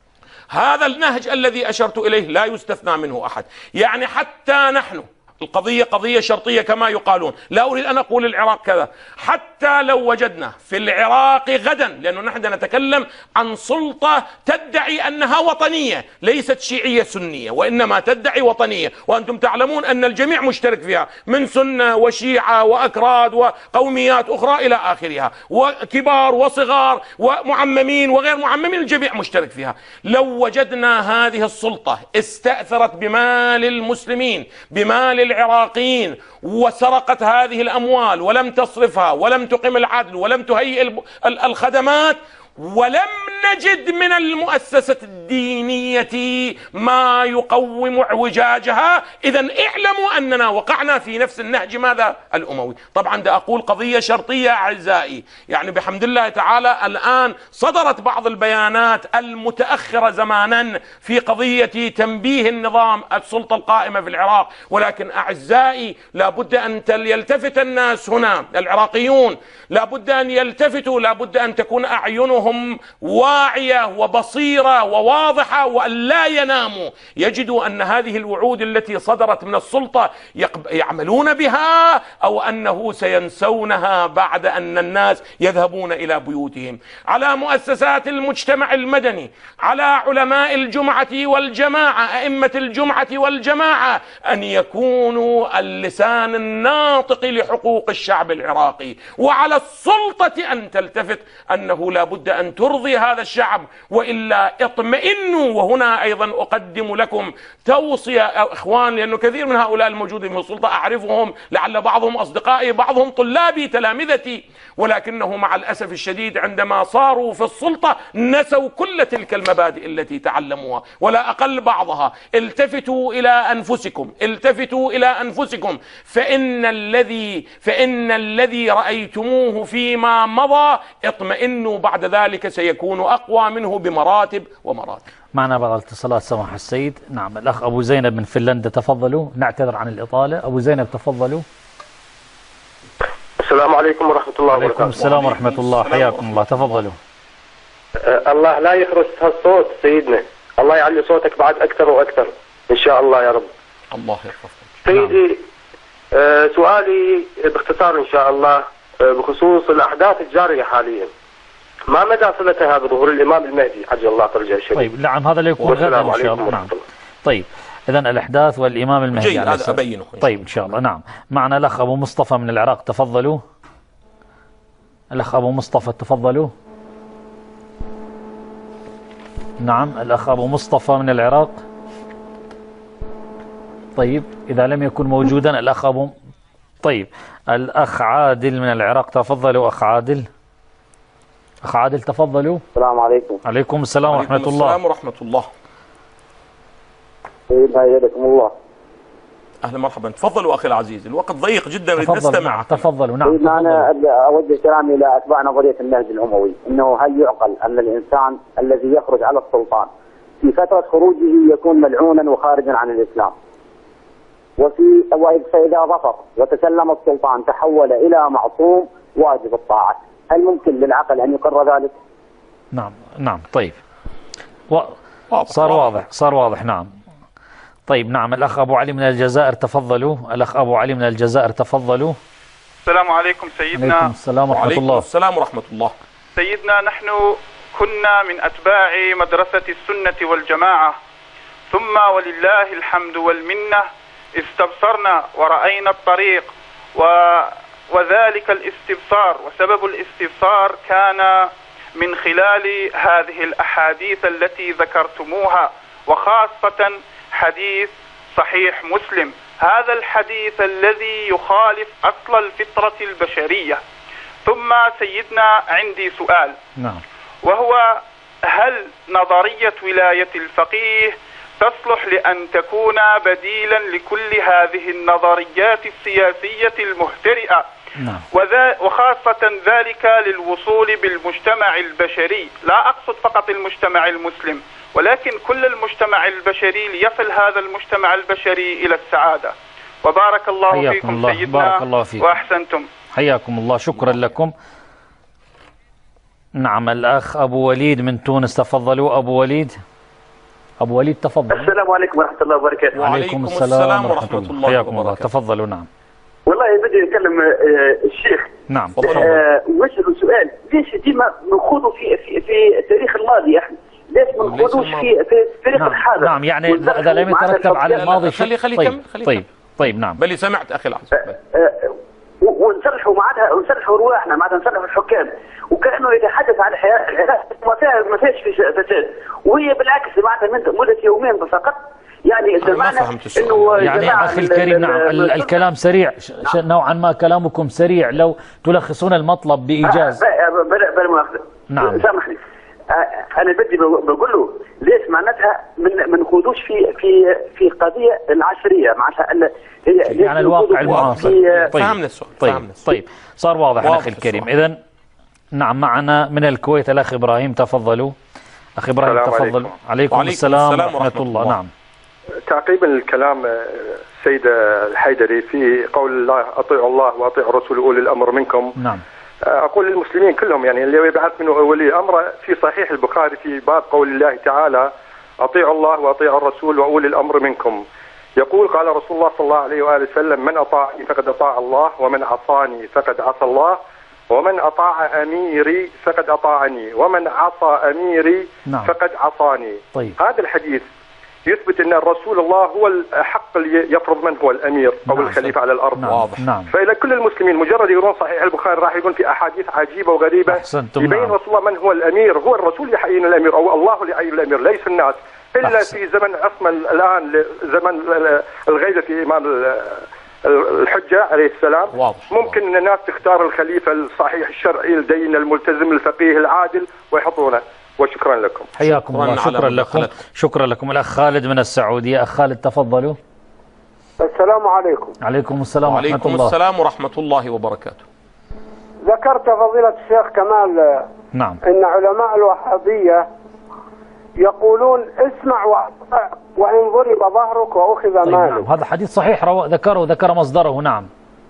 هذا النهج الذي أشرت إليه لا يستثنى منه أحد، يعني حتى نحن القضية قضية شرطية كما يقالون، لا أريد أن أقول العراق كذا، حتى لو وجدنا في العراق غدا، لأنه نحن نتكلم عن سلطة تدعي أنها وطنية ليست شيعية سنية، وإنما تدعي وطنية، وأنتم تعلمون أن الجميع مشترك فيها من سنة وشيعة وأكراد وقوميات أخرى إلى آخرها، وكبار وصغار ومعممين وغير معممين، الجميع مشترك فيها. لو وجدنا هذه السلطة استأثرت بمال المسلمين بمال العراقيين وسرقت هذه الأموال ولم تصرفها ولم تقم العدل ولم تهيئ الخدمات، ولم نجد من المؤسسة الدينية ما يقوم اعوجاجها، إذن اعلموا أننا وقعنا في نفس النهج ماذا؟ الأموي. طبعا ده أقول قضية شرطية أعزائي، يعني بحمد الله تعالى الآن صدرت بعض البيانات المتأخرة زمانا في قضية تنبيه النظام السلطة القائمة في العراق، ولكن أعزائي لابد أن يلتفت الناس هنا العراقيون، لابد أن يلتفتوا، لابد أن تكون أعينهم واعية وبصيرة وواضحة وأن لا يناموا، يجدوا أن هذه الوعود التي صدرت من السلطة يعملون بها أو أنه سينسونها بعد أن الناس يذهبون إلى بيوتهم. على مؤسسات المجتمع المدني، على علماء الجمعة والجماعة، أئمة الجمعة والجماعة، أن يكونوا اللسان الناطق لحقوق الشعب العراقي، وعلى السلطة أن تلتفت أنه لا بد أن ترضي هذا الشعب وإلا اطمئنوا. وهنا أيضا أقدم لكم توصية إخوان، لأنه كثير من هؤلاء الموجودين في السلطة أعرفهم، لعل بعضهم أصدقائي بعضهم طلابي تلامذتي، ولكنه مع الأسف الشديد عندما صاروا في السلطة نسوا كل تلك المبادئ التي تعلموها ولا أقل بعضها. التفتوا إلى أنفسكم، التفتوا إلى أنفسكم، فإن الذي رأيتموه فيما مضى اطمئنوا بعد ذلك سيكون أقوى منه بمراتب ومراتب. معنا بعض الاتصالات سماح السيد. نعم، الأخ أبو زينب من فنلندا، تفضلوا، نعتذر عن الإطالة. أبو زينب تفضلوا. السلام عليكم ورحمة الله وبركاته. وعليكم السلام ورحمة الله، حياكم الله، تفضلوا. الله لا يحرس هالصوت سيدنا، الله يعلي صوتك بعد أكثر وأكثر إن شاء الله يا رب. الله يحفظك سيدي. سؤالي باختصار إن شاء الله بخصوص الأحداث الجارية حاليا، ما مدى صلتها بظهور الإمام المهدي عجل الله فرجه الشريف؟ طيب نعم، هذا لا يكون غدا إن شاء الله. نعم. طيب إذن الإحداث والإمام المهدي جيد، عليه هذا السلام. أبينه. طيب إن شاء الله. نعم، معنا الأخ أبو مصطفى من العراق، تفضلوا. الأخ أبو مصطفى تفضلوا. نعم، الأخ أبو مصطفى من العراق. طيب إذا لم يكن موجودا الأخ أبو، طيب الأخ عادل من العراق، تفضلوا أخ عادل. أخ عادل تفضلوا. السلام عليكم. عليكم السلام ورحمة الله. السلام ورحمة الله. سيدنا يدكم الله. أهلا مرحبا، تفضلوا أخي العزيز، الوقت ضيق جدا نريد نستمع. نعم. تفضلوا. نعم. سيدنا أنا أوجه كلامي إلى أتباع نظرية النهج الأموي، أنه هل يعقل أن الإنسان الذي يخرج على السلطان في فترة خروجه يكون ملعونا وخارجا عن الإسلام، فإذا ظفر وتسلم السلطان تحول إلى معصوم واجب الطاعة، هل ممكن للعقل أن يقر ذلك؟ نعم. نعم. طيب صار واضح. نعم. طيب نعم، الأخ أبو علي من الجزائر تفضلوا. الأخ أبو علي من الجزائر تفضلوا. السلام عليكم سيدنا. عليكم السلام ورحمة الله. وعليكم السلام ورحمة الله. سيدنا نحن كنا من أتباع مدرسة السنة والجماعة، ثم ولله الحمد والمنة استبصرنا ورأينا الطريق، وذلك الاستبصار وسبب الاستبصار كان من خلال هذه الأحاديث التي ذكرتموها، وخاصة حديث صحيح مسلم، هذا الحديث الذي يخالف أصل الفطرة البشرية. ثم سيدنا عندي سؤال، نعم، وهو هل نظرية ولاية الفقيه تصلح لأن تكون بديلا لكل هذه النظريات السياسية المهترئة؟ نعم. وخاصة ذلك للوصول بالمجتمع البشري، لا أقصد فقط المجتمع المسلم، ولكن كل المجتمع البشري، ليصل هذا المجتمع البشري إلى السعادة. وبارك الله فيكم الله. سيدنا، بارك الله فيكم وأحسنتم. حياكم الله، شكرا لكم. نعم، الأخ أبو وليد من تونس تفضلوا. أبو وليد. أبو وليد تفضل. السلام عليكم ورحمة الله وبركاته. وعليكم السلام ورحمة الله. حياكم الله، تفضلوا. نعم. والله بدي أكلم الشيخ. نعم. واسأله سؤال، ليش ديما بنخوضوا في التاريخ الماضي احنا؟ ليش ما نخوضوش في التاريخ الحاضر؟ نعم، يعني إذا لم يترتب على الماضي شيء. طيب نعم. بل سمعت أخي العزيز. ونصلحوا ونصلحوا رواحنا معناتها نصلحوا الحكام، وكانه يتحدث عن الحياه ما فيش فساد، وهي بالعكس معناتها مده يومين فقط. يعني سمعنا انه يعني اخي الكريم، نعم، الكلام سريع نوعا ما، كلامكم سريع، لو تلخصون المطلب بايجاز. بلا مؤاخذه. نعم سامحني، انا بدي بقول له ليش معناتها ما نخوضوش في قضيه العشريه معناتها هي يعني الواقع المعاصر. فهمنا السؤال. طيب صار واضح اخي الكريم. اذا نعم، معنا من الكويت الاخ ابراهيم، تفضلوا. اخي ابراهيم تفضل. عليكم السلام ورحمه الله. نعم. تعقيبا الكلام السيد الحيدري في قول الله اطيعوا الله واطيعوا الرسول واولي الامر منكم. نعم. اقول للمسلمين كلهم، يعني اللي يبعث منه ولي امره، في صحيح البخاري في باب قول الله تعالى اطيعوا الله واطيعوا الرسول واولي الامر منكم، يقول قال رسول الله صلى الله عليه واله وسلم من اطاعني فقد اطاع الله ومن عصاني فقد عصى الله ومن اطاع اميري فقد اطاعني ومن عصى اميري فقد عصاني. طيب. هذا الحديث يثبت ان الرسول الله هو الحق اللي يفرض من هو الامير او الخليفه على الارض. واضح. فالى كل المسلمين مجرد يقرون صحيح البخاري راح يقول في احاديث عجيبه وغريبه يبين رسول الله من هو الامير، هو الرسول يعين الامير او الله اللي يعين الامير، ليس الناس. الا في زمن عصمه الان، زمن الغيبه في امام الحجه عليه السلام، ممكن ان الناس تختار الخليفه الصحيح الشرعي الدين الملتزم الفقيه العادل ويحطونه. وشكرا لكم. حياكم الله. شكرا لكم. شكرا لكم. الأخ خالد من السعودية. أخ خالد تفضلوا. السلام عليكم. عليكم السلام ورحمة الله. وعليكم السلام ورحمة الله وبركاته. ذكرت فضيلة الشيخ كمال نعم أن علماء الوهابية يقولون اسمع واطع وإن ضرب ظهرك وأخذ مالك. نعم، هذا حديث صحيح ذكر مصدره. نعم.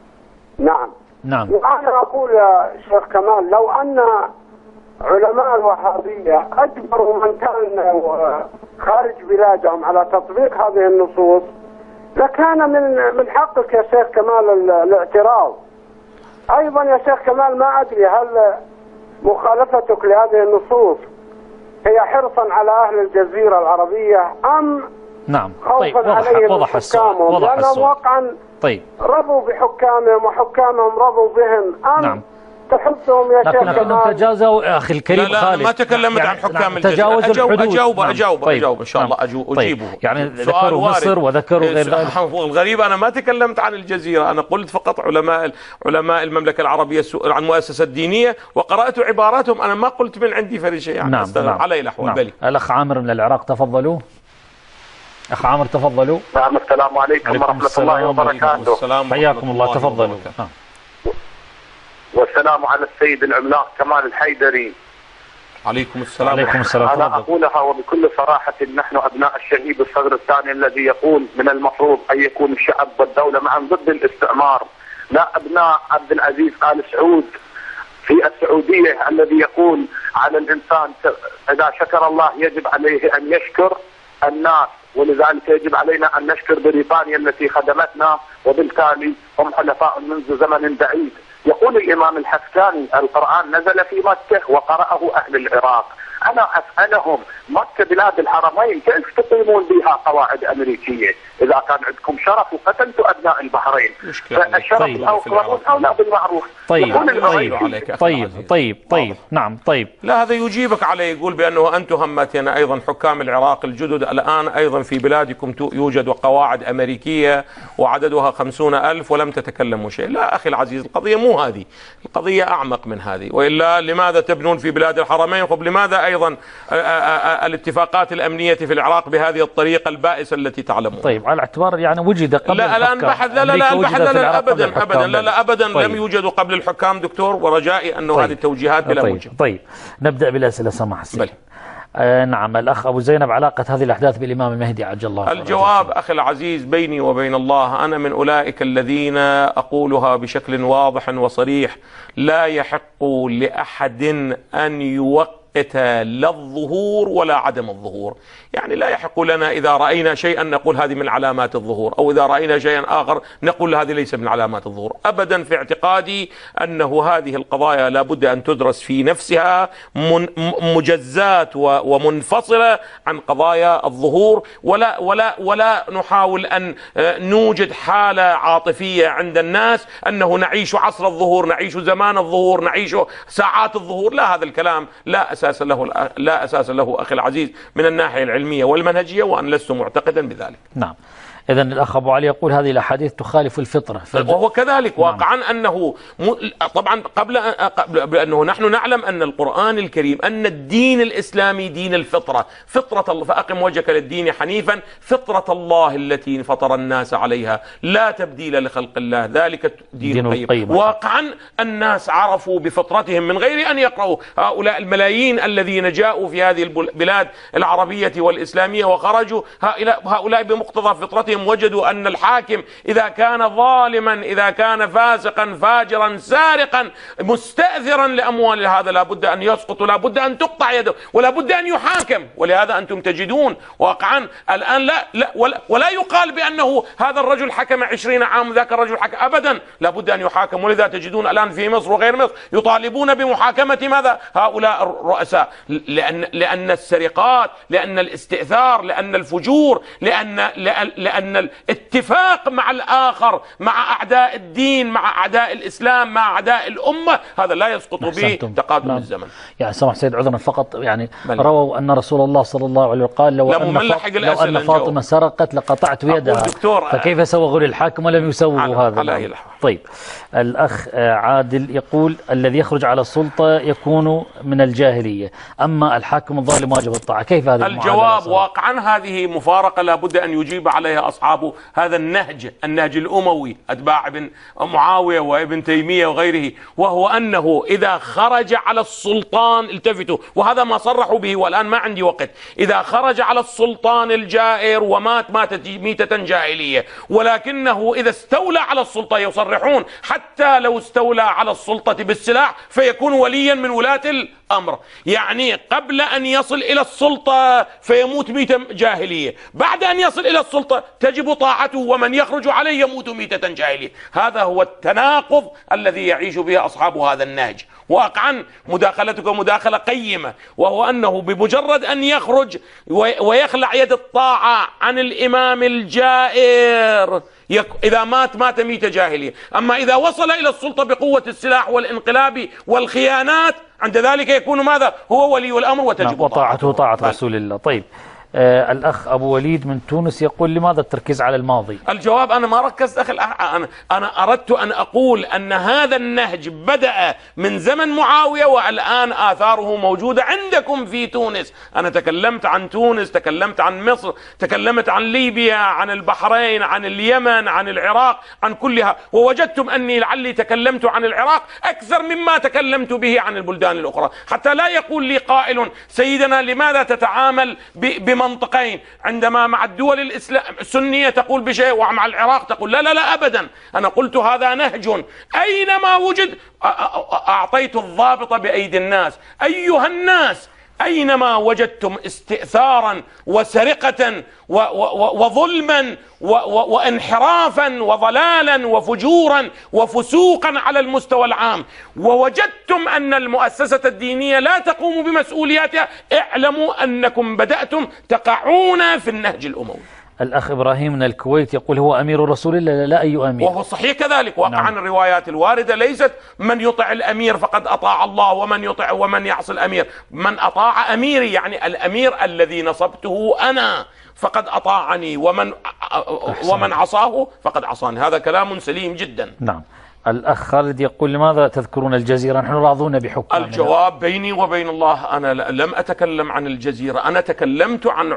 وأنا أقول يا شيخ كمال، لو أن علماء الوهابية أجبروا من كان خارج بلادهم على تطبيق هذه النصوص لكان من حقك يا شيخ كمال الاعتراض. أيضا يا شيخ كمال، ما أدري هل مخالفتك لهذه النصوص هي حرصا على أهل الجزيرة العربية أم نعم. طيب خوفا عليهم وضح السؤال. لأنهم واقعا طيب رضوا بحكامهم وحكامهم رضوا بهم. نعم. تحثهم يا شيخ لكنهم تجاوزوا أخي الكريم لا خالد. ما تكلمت عن حكام الجزيرة. تجاوزوا الحدود. أجاوب إن شاء الله أجيبه. يعني ذكروا مصر وذكروا غير ذلك. الغريب أنا ما تكلمت عن الجزيرة، أنا قلت فقط علماء المملكة العربية عن مؤسسة دينية وقرأت عباراتهم، أنا ما قلت من عندي فريق شيء يعني. نعم. علي الأحوال. نعم. الأخ عامر من العراق، تفضلوا. أخ عامر تفضلوا. نعم السلام عليكم ورحمة الله وبركاته. حياكم الله، تفضلوا. والسلام على السيد العملاق كمال الحيدري. عليكم السلام. عليكم السلام. أنا أقولها وبكل صراحة، نحن أبناء الشهيد الصغر الثاني الذي يقول من المفروض أن يكون الشعب والدولة معا ضد الاستعمار، لا أبناء عبد العزيز آل سعود في السعودية الذي يقول على الإنسان إذا شكر الله يجب عليه أن يشكر الناس، ولذلك يجب علينا أن نشكر بريطانيا التي خدمتنا وبالتالي هم حلفاء منذ زمن بعيد. يقول الإمام الحسكاني القرآن نزل في مكة وقرأه أهل العراق. أنا أسألهم مكة بلاد الحرمين كيف تقيمون بها قواعد أمريكية؟ إذا كان عندكم شرف وقتلتوا أبناء البحرين فالشرف أولى بالمعروف. طيب نعم. طيب لا هذا يجيبك عليه، يقول بأنه أنتم همتنا أيضا حكام العراق الجدد الآن أيضا في بلادكم يوجد قواعد أمريكية وعددها 50,000 ولم تتكلموا شيء. لا أخي العزيز، القضية مو هذه، القضية أعمق من هذه. وإلا لماذا تبنون في بلاد الحرمين؟ خب لماذا أيضا الاتفاقات الأمنية في العراق بهذه الطريقة البائسة التي تعلمون؟ طيب على اعتبار يعني وجد قبل لا الآن بحث لا أبدا طيب. لم يوجدوا قبل الحكام دكتور، ورجائي أنه هذه التوجيهات بلا موجب. طيب نبدأ بالأسئلة سماح السيد. نعم الأخ أبو زينب، علاقة هذه الأحداث بالإمام المهدي عجل الله. الجواب أخي العزيز بيني وبين الله، أنا من أولئك الذين أقولها بشكل واضح وصريح، لا يحق لأحد أن يوقف لا الظهور ولا عدم الظهور. يعني لا يحق لنا إذا رأينا شيئا نقول هذه من علامات الظهور، أو إذا رأينا شيئا آخر نقول هذه ليس من علامات الظهور. أبدا في اعتقادي أنه هذه القضايا لابد أن تدرس في نفسها مجزات ومنفصلة عن قضايا الظهور، ولا نحاول أن نوجد حالة عاطفية عند الناس أنه نعيش عصر الظهور، نعيش زمان الظهور، نعيش ساعات الظهور. لا، هذا الكلام لا أساس له أخي العزيز من الناحية العلمية والمنهجية، وأن لست معتقدا بذلك. نعم. إذن الأخ أبو علي يقول هذه الأحاديث تخالف الفطرة، وهو كذلك واقعا أنه طبعا قبل بأنه نحن نعلم أن القرآن الكريم أن الدين الإسلامي دين الفطرة، فطرة الله، فأقم وجهك للدين حنيفا فطرة الله التي فطر الناس عليها لا تبديل لخلق الله ذلك دين القيم. واقعا الناس عرفوا بفطرتهم من غير أن يقرأوا. هؤلاء الملايين الذين جاءوا في هذه البلاد العربية والإسلامية وخرجوا، هؤلاء بمقتضى فطرتهم وجدوا أن الحاكم إذا كان ظالما، إذا كان فاسقا فاجرا سارقا مستأثرا لأموال هذا لابد أن يسقط، ولابد أن تقطع يده، ولابد أن يحاكم. ولهذا أنتم تجدون واقعا الآن ولا يقال بأنه هذا الرجل حكم 20 عام ذاك الرجل حكم، أبدا لابد أن يحاكم. ولذا تجدون الآن في مصر وغير مصر يطالبون بمحاكمة ماذا؟ هؤلاء لأن السرقات، لأن الاستئثار، لأن الفجور، لأن الاتفاق مع الآخر، مع أعداء الدين، مع أعداء الإسلام، مع أعداء الأمة، هذا لا يسقط به تقادم الزمن. يعني سمح سيد عذرا فقط، يعني رووا أن رسول الله صلى الله عليه وسلم قال لو أن فاطمة سرقت لقطعت يدها، فكيف سوغوا للحاكم ولم يسوغوا هذا؟ طيب الأخ عادل يقول الذي يخرج على السلطة يكون من الجاهلية، أما الحاكم الظالم واجب الطاعة. كيف هذا؟ الجواب واقعا هذه مفارقة لابد أن يجيب عليها أصحاب هذا النهج الأموي أتباع ابن معاوية وابن تيمية وغيره، وهو أنه إذا خرج على السلطان، التفتوا وهذا ما صرحوا به والآن ما عندي وقت، إذا خرج على السلطان الجائر ومات ميتة جاهلية، ولكنه إذا استولى على السلطة يصرحون حتى لو استولى على السلطة بالسلاح فيكون وليا من ولاة الأمر. يعني قبل أن يصل إلى السلطة فيموت ميتة جاهلية، بعد أن يصل إلى السلطة تجب طاعته، ومن يخرج عليه يموت ميتة جاهلية. هذا هو التناقض الذي يعيش به أصحاب هذا النهج، واقعا مداخلتك مداخلة قيمة، وهو أنه بمجرد أن يخرج ويخلع يد الطاعة عن الإمام الجائر، إذا مات ميتة جاهلية. أما إذا وصل إلى السلطة بقوة السلاح والانقلاب والخيانات، عند ذلك يكون ماذا؟ هو ولي الأمر وتجب وطاعته طاعة رسول الله. طيب، الأخ أبو وليد من تونس يقول: لماذا التركيز على الماضي؟ الجواب: أنا ما ركزت أخي، أنا أردت أن أقول أن هذا النهج بدأ من زمن معاوية، والآن آثاره موجودة عندكم في تونس. أنا تكلمت عن تونس، تكلمت عن مصر، تكلمت عن ليبيا، عن البحرين، عن اليمن، عن العراق، عن كلها، ووجدتم أني لعلي تكلمت عن العراق أكثر مما تكلمت به عن البلدان الأخرى، حتى لا يقول لي قائل: سيدنا لماذا تتعامل بمنطقين، عندما مع الدول السنية تقول بشيء ومع العراق تقول لا لا لا أبدا. أنا قلت هذا نهج أينما وجد أعطيت الضابط بأيدي الناس. أيها الناس، أينما وجدتم استئثارا وسرقة وظلما وانحرافا وضلالا وفجورا وفسوقا على المستوى العام، ووجدتم أن المؤسسة الدينية لا تقوم بمسؤولياتها، اعلموا أنكم بدأتم تقعون في النهج الأموي. الأخ إبراهيم من الكويت يقول: هو أمير رسول الله لا أي أمير. وهو صحيح كذلك. وقعا الروايات الواردة ليست من يطع الأمير فقد أطاع الله، ومن يطع ومن يعصي الأمير. من أطاع أميري، يعني الأمير الذي نصبته أنا، فقد أطاعني، ومن عصاه فقد عصاني. هذا كلام سليم جدا. نعم. الأخ خالد يقول: لماذا تذكرون الجزيرة؟ نحن راضون بحكمها. الجواب: بيني وبين الله أنا لم أتكلم عن الجزيرة، أنا تكلمت عن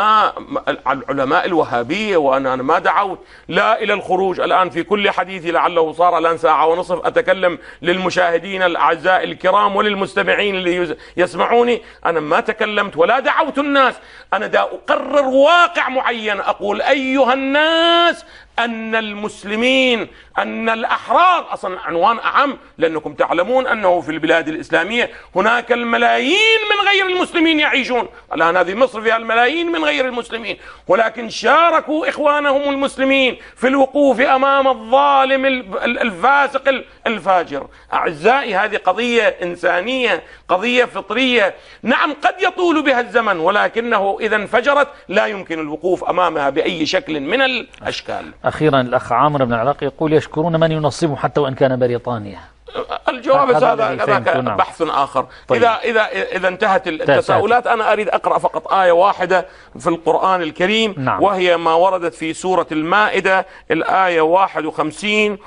علماء الوهابية، وأنا ما دعوت لا إلى الخروج. الآن في كل حديثي لعله صار الآن ساعة ونصف أتكلم للمشاهدين الأعزاء الكرام وللمستمعين اللي يسمعوني. أنا ما تكلمت ولا دعوت الناس، أنا أقرر واقع معين، أقول: أيها الناس، أن المسلمين، أن الأحرار، أصلا عنوان أعم، لأنكم تعلمون أنه في البلاد الإسلامية هناك الملايين من غير المسلمين يعيشون. الآن هذه مصر فيها الملايين من غير المسلمين، ولكن شاركوا إخوانهم المسلمين في الوقوف أمام الظالم الفاسق الفاجر. أعزائي، هذه قضية إنسانية، قضية فطرية. نعم قد يطول بها الزمن، ولكنه إذا انفجرت لا يمكن الوقوف أمامها بأي شكل من الأشكال. أخيرا الأخ عامر بن العراق يقول: يشكرون من ينصبه حتى وإن كان بريطانيا. الجواب هذا بحث آخر. طيب. إذا انتهت التساؤلات، أنا أريد أقرأ فقط آية واحدة في القرآن الكريم. نعم. وهي ما وردت في سورة المائدة، الآية 51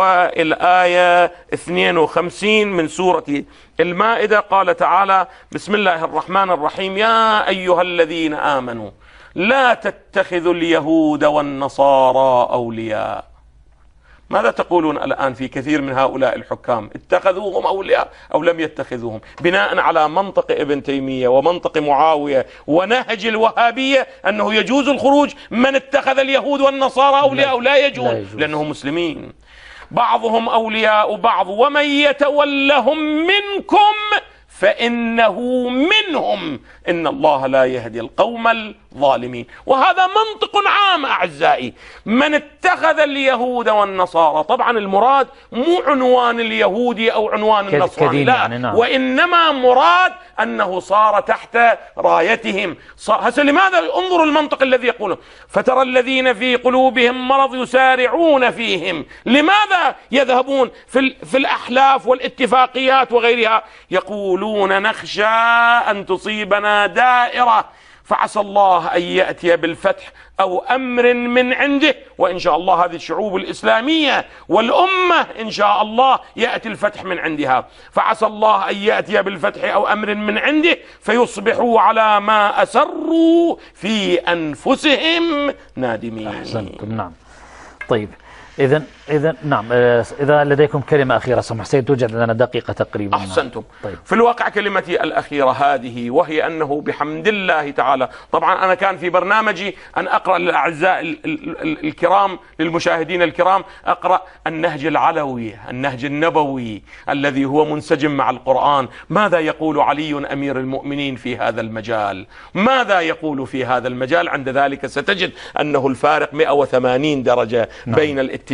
والآية 52 من سورة المائدة. قال تعالى: بسم الله الرحمن الرحيم: يا أيها الذين آمنوا لا تتخذوا اليهود والنصارى أولياء. ماذا تقولون الآن في كثير من هؤلاء الحكام؟ اتخذوهم أولياء أو لم يتخذوهم؟ بناء على منطق ابن تيمية ومنطق معاوية ونهج الوهابية أنه يجوز الخروج من اتخذ اليهود والنصارى أولياء، لا يجوز، لأنهم مسلمين. بعضهم أولياء بعض، ومن يتولهم منكم فإنه منهم، إن الله لا يهدي القوم الظالمين. وهذا منطق عام أعزائي. من اتخذ اليهود والنصارى، طبعا المراد مو عنوان اليهودي أو عنوان النصراني، لا، يعني نعم. وإنما مراد أنه صار تحت رايتهم. هسه لماذا؟ انظروا المنطق الذي يقوله: فترى الذين في قلوبهم مرض يسارعون فيهم. لماذا يذهبون في الأحلاف والاتفاقيات وغيرها؟ يقولون نخشى أن تصيبنا دائرة فعسى الله أن يأتي بالفتح أو أمر من عنده. وإن شاء الله هذه الشعوب الإسلامية والأمة إن شاء الله يأتي الفتح من عندها. فعسى الله أن يأتي بالفتح أو أمر من عنده فيصبحوا على ما أسروا في أنفسهم نادمين. أحسنتم. نعم. طيب، إذا نعم، إذا لديكم كلمة أخيرة سمح سيد، توجد لنا دقيقة تقريبا. أحسنتم. طيب. في الواقع كلمتي الأخيرة هذه، وهي أنه بحمد الله تعالى، طبعا أنا كان في برنامجي أن أقرأ للأعزاء الكرام، للمشاهدين الكرام، أقرأ النهج العلوي، النهج النبوي الذي هو منسجم مع القرآن. ماذا يقول علي أمير المؤمنين في هذا المجال؟ ماذا يقول في هذا المجال؟ عند ذلك ستجد أنه الفارق 180 درجة بين الاتجاه الذي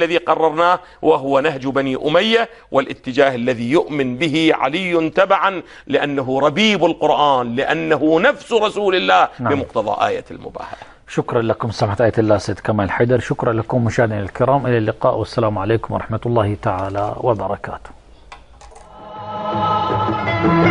الذي قررناه، وهو نهج بني أمية والاتجاه الذي يؤمن به علي تبعا، لأنه ربيب القرآن، لأنه نفس رسول الله بمقتضى آية المباهلة. شكرا لكم سماحة آية الله سيد كمال حيدر. شكرا لكم مشاهدينا الكرام، إلى اللقاء والسلام عليكم ورحمة الله تعالى وبركاته.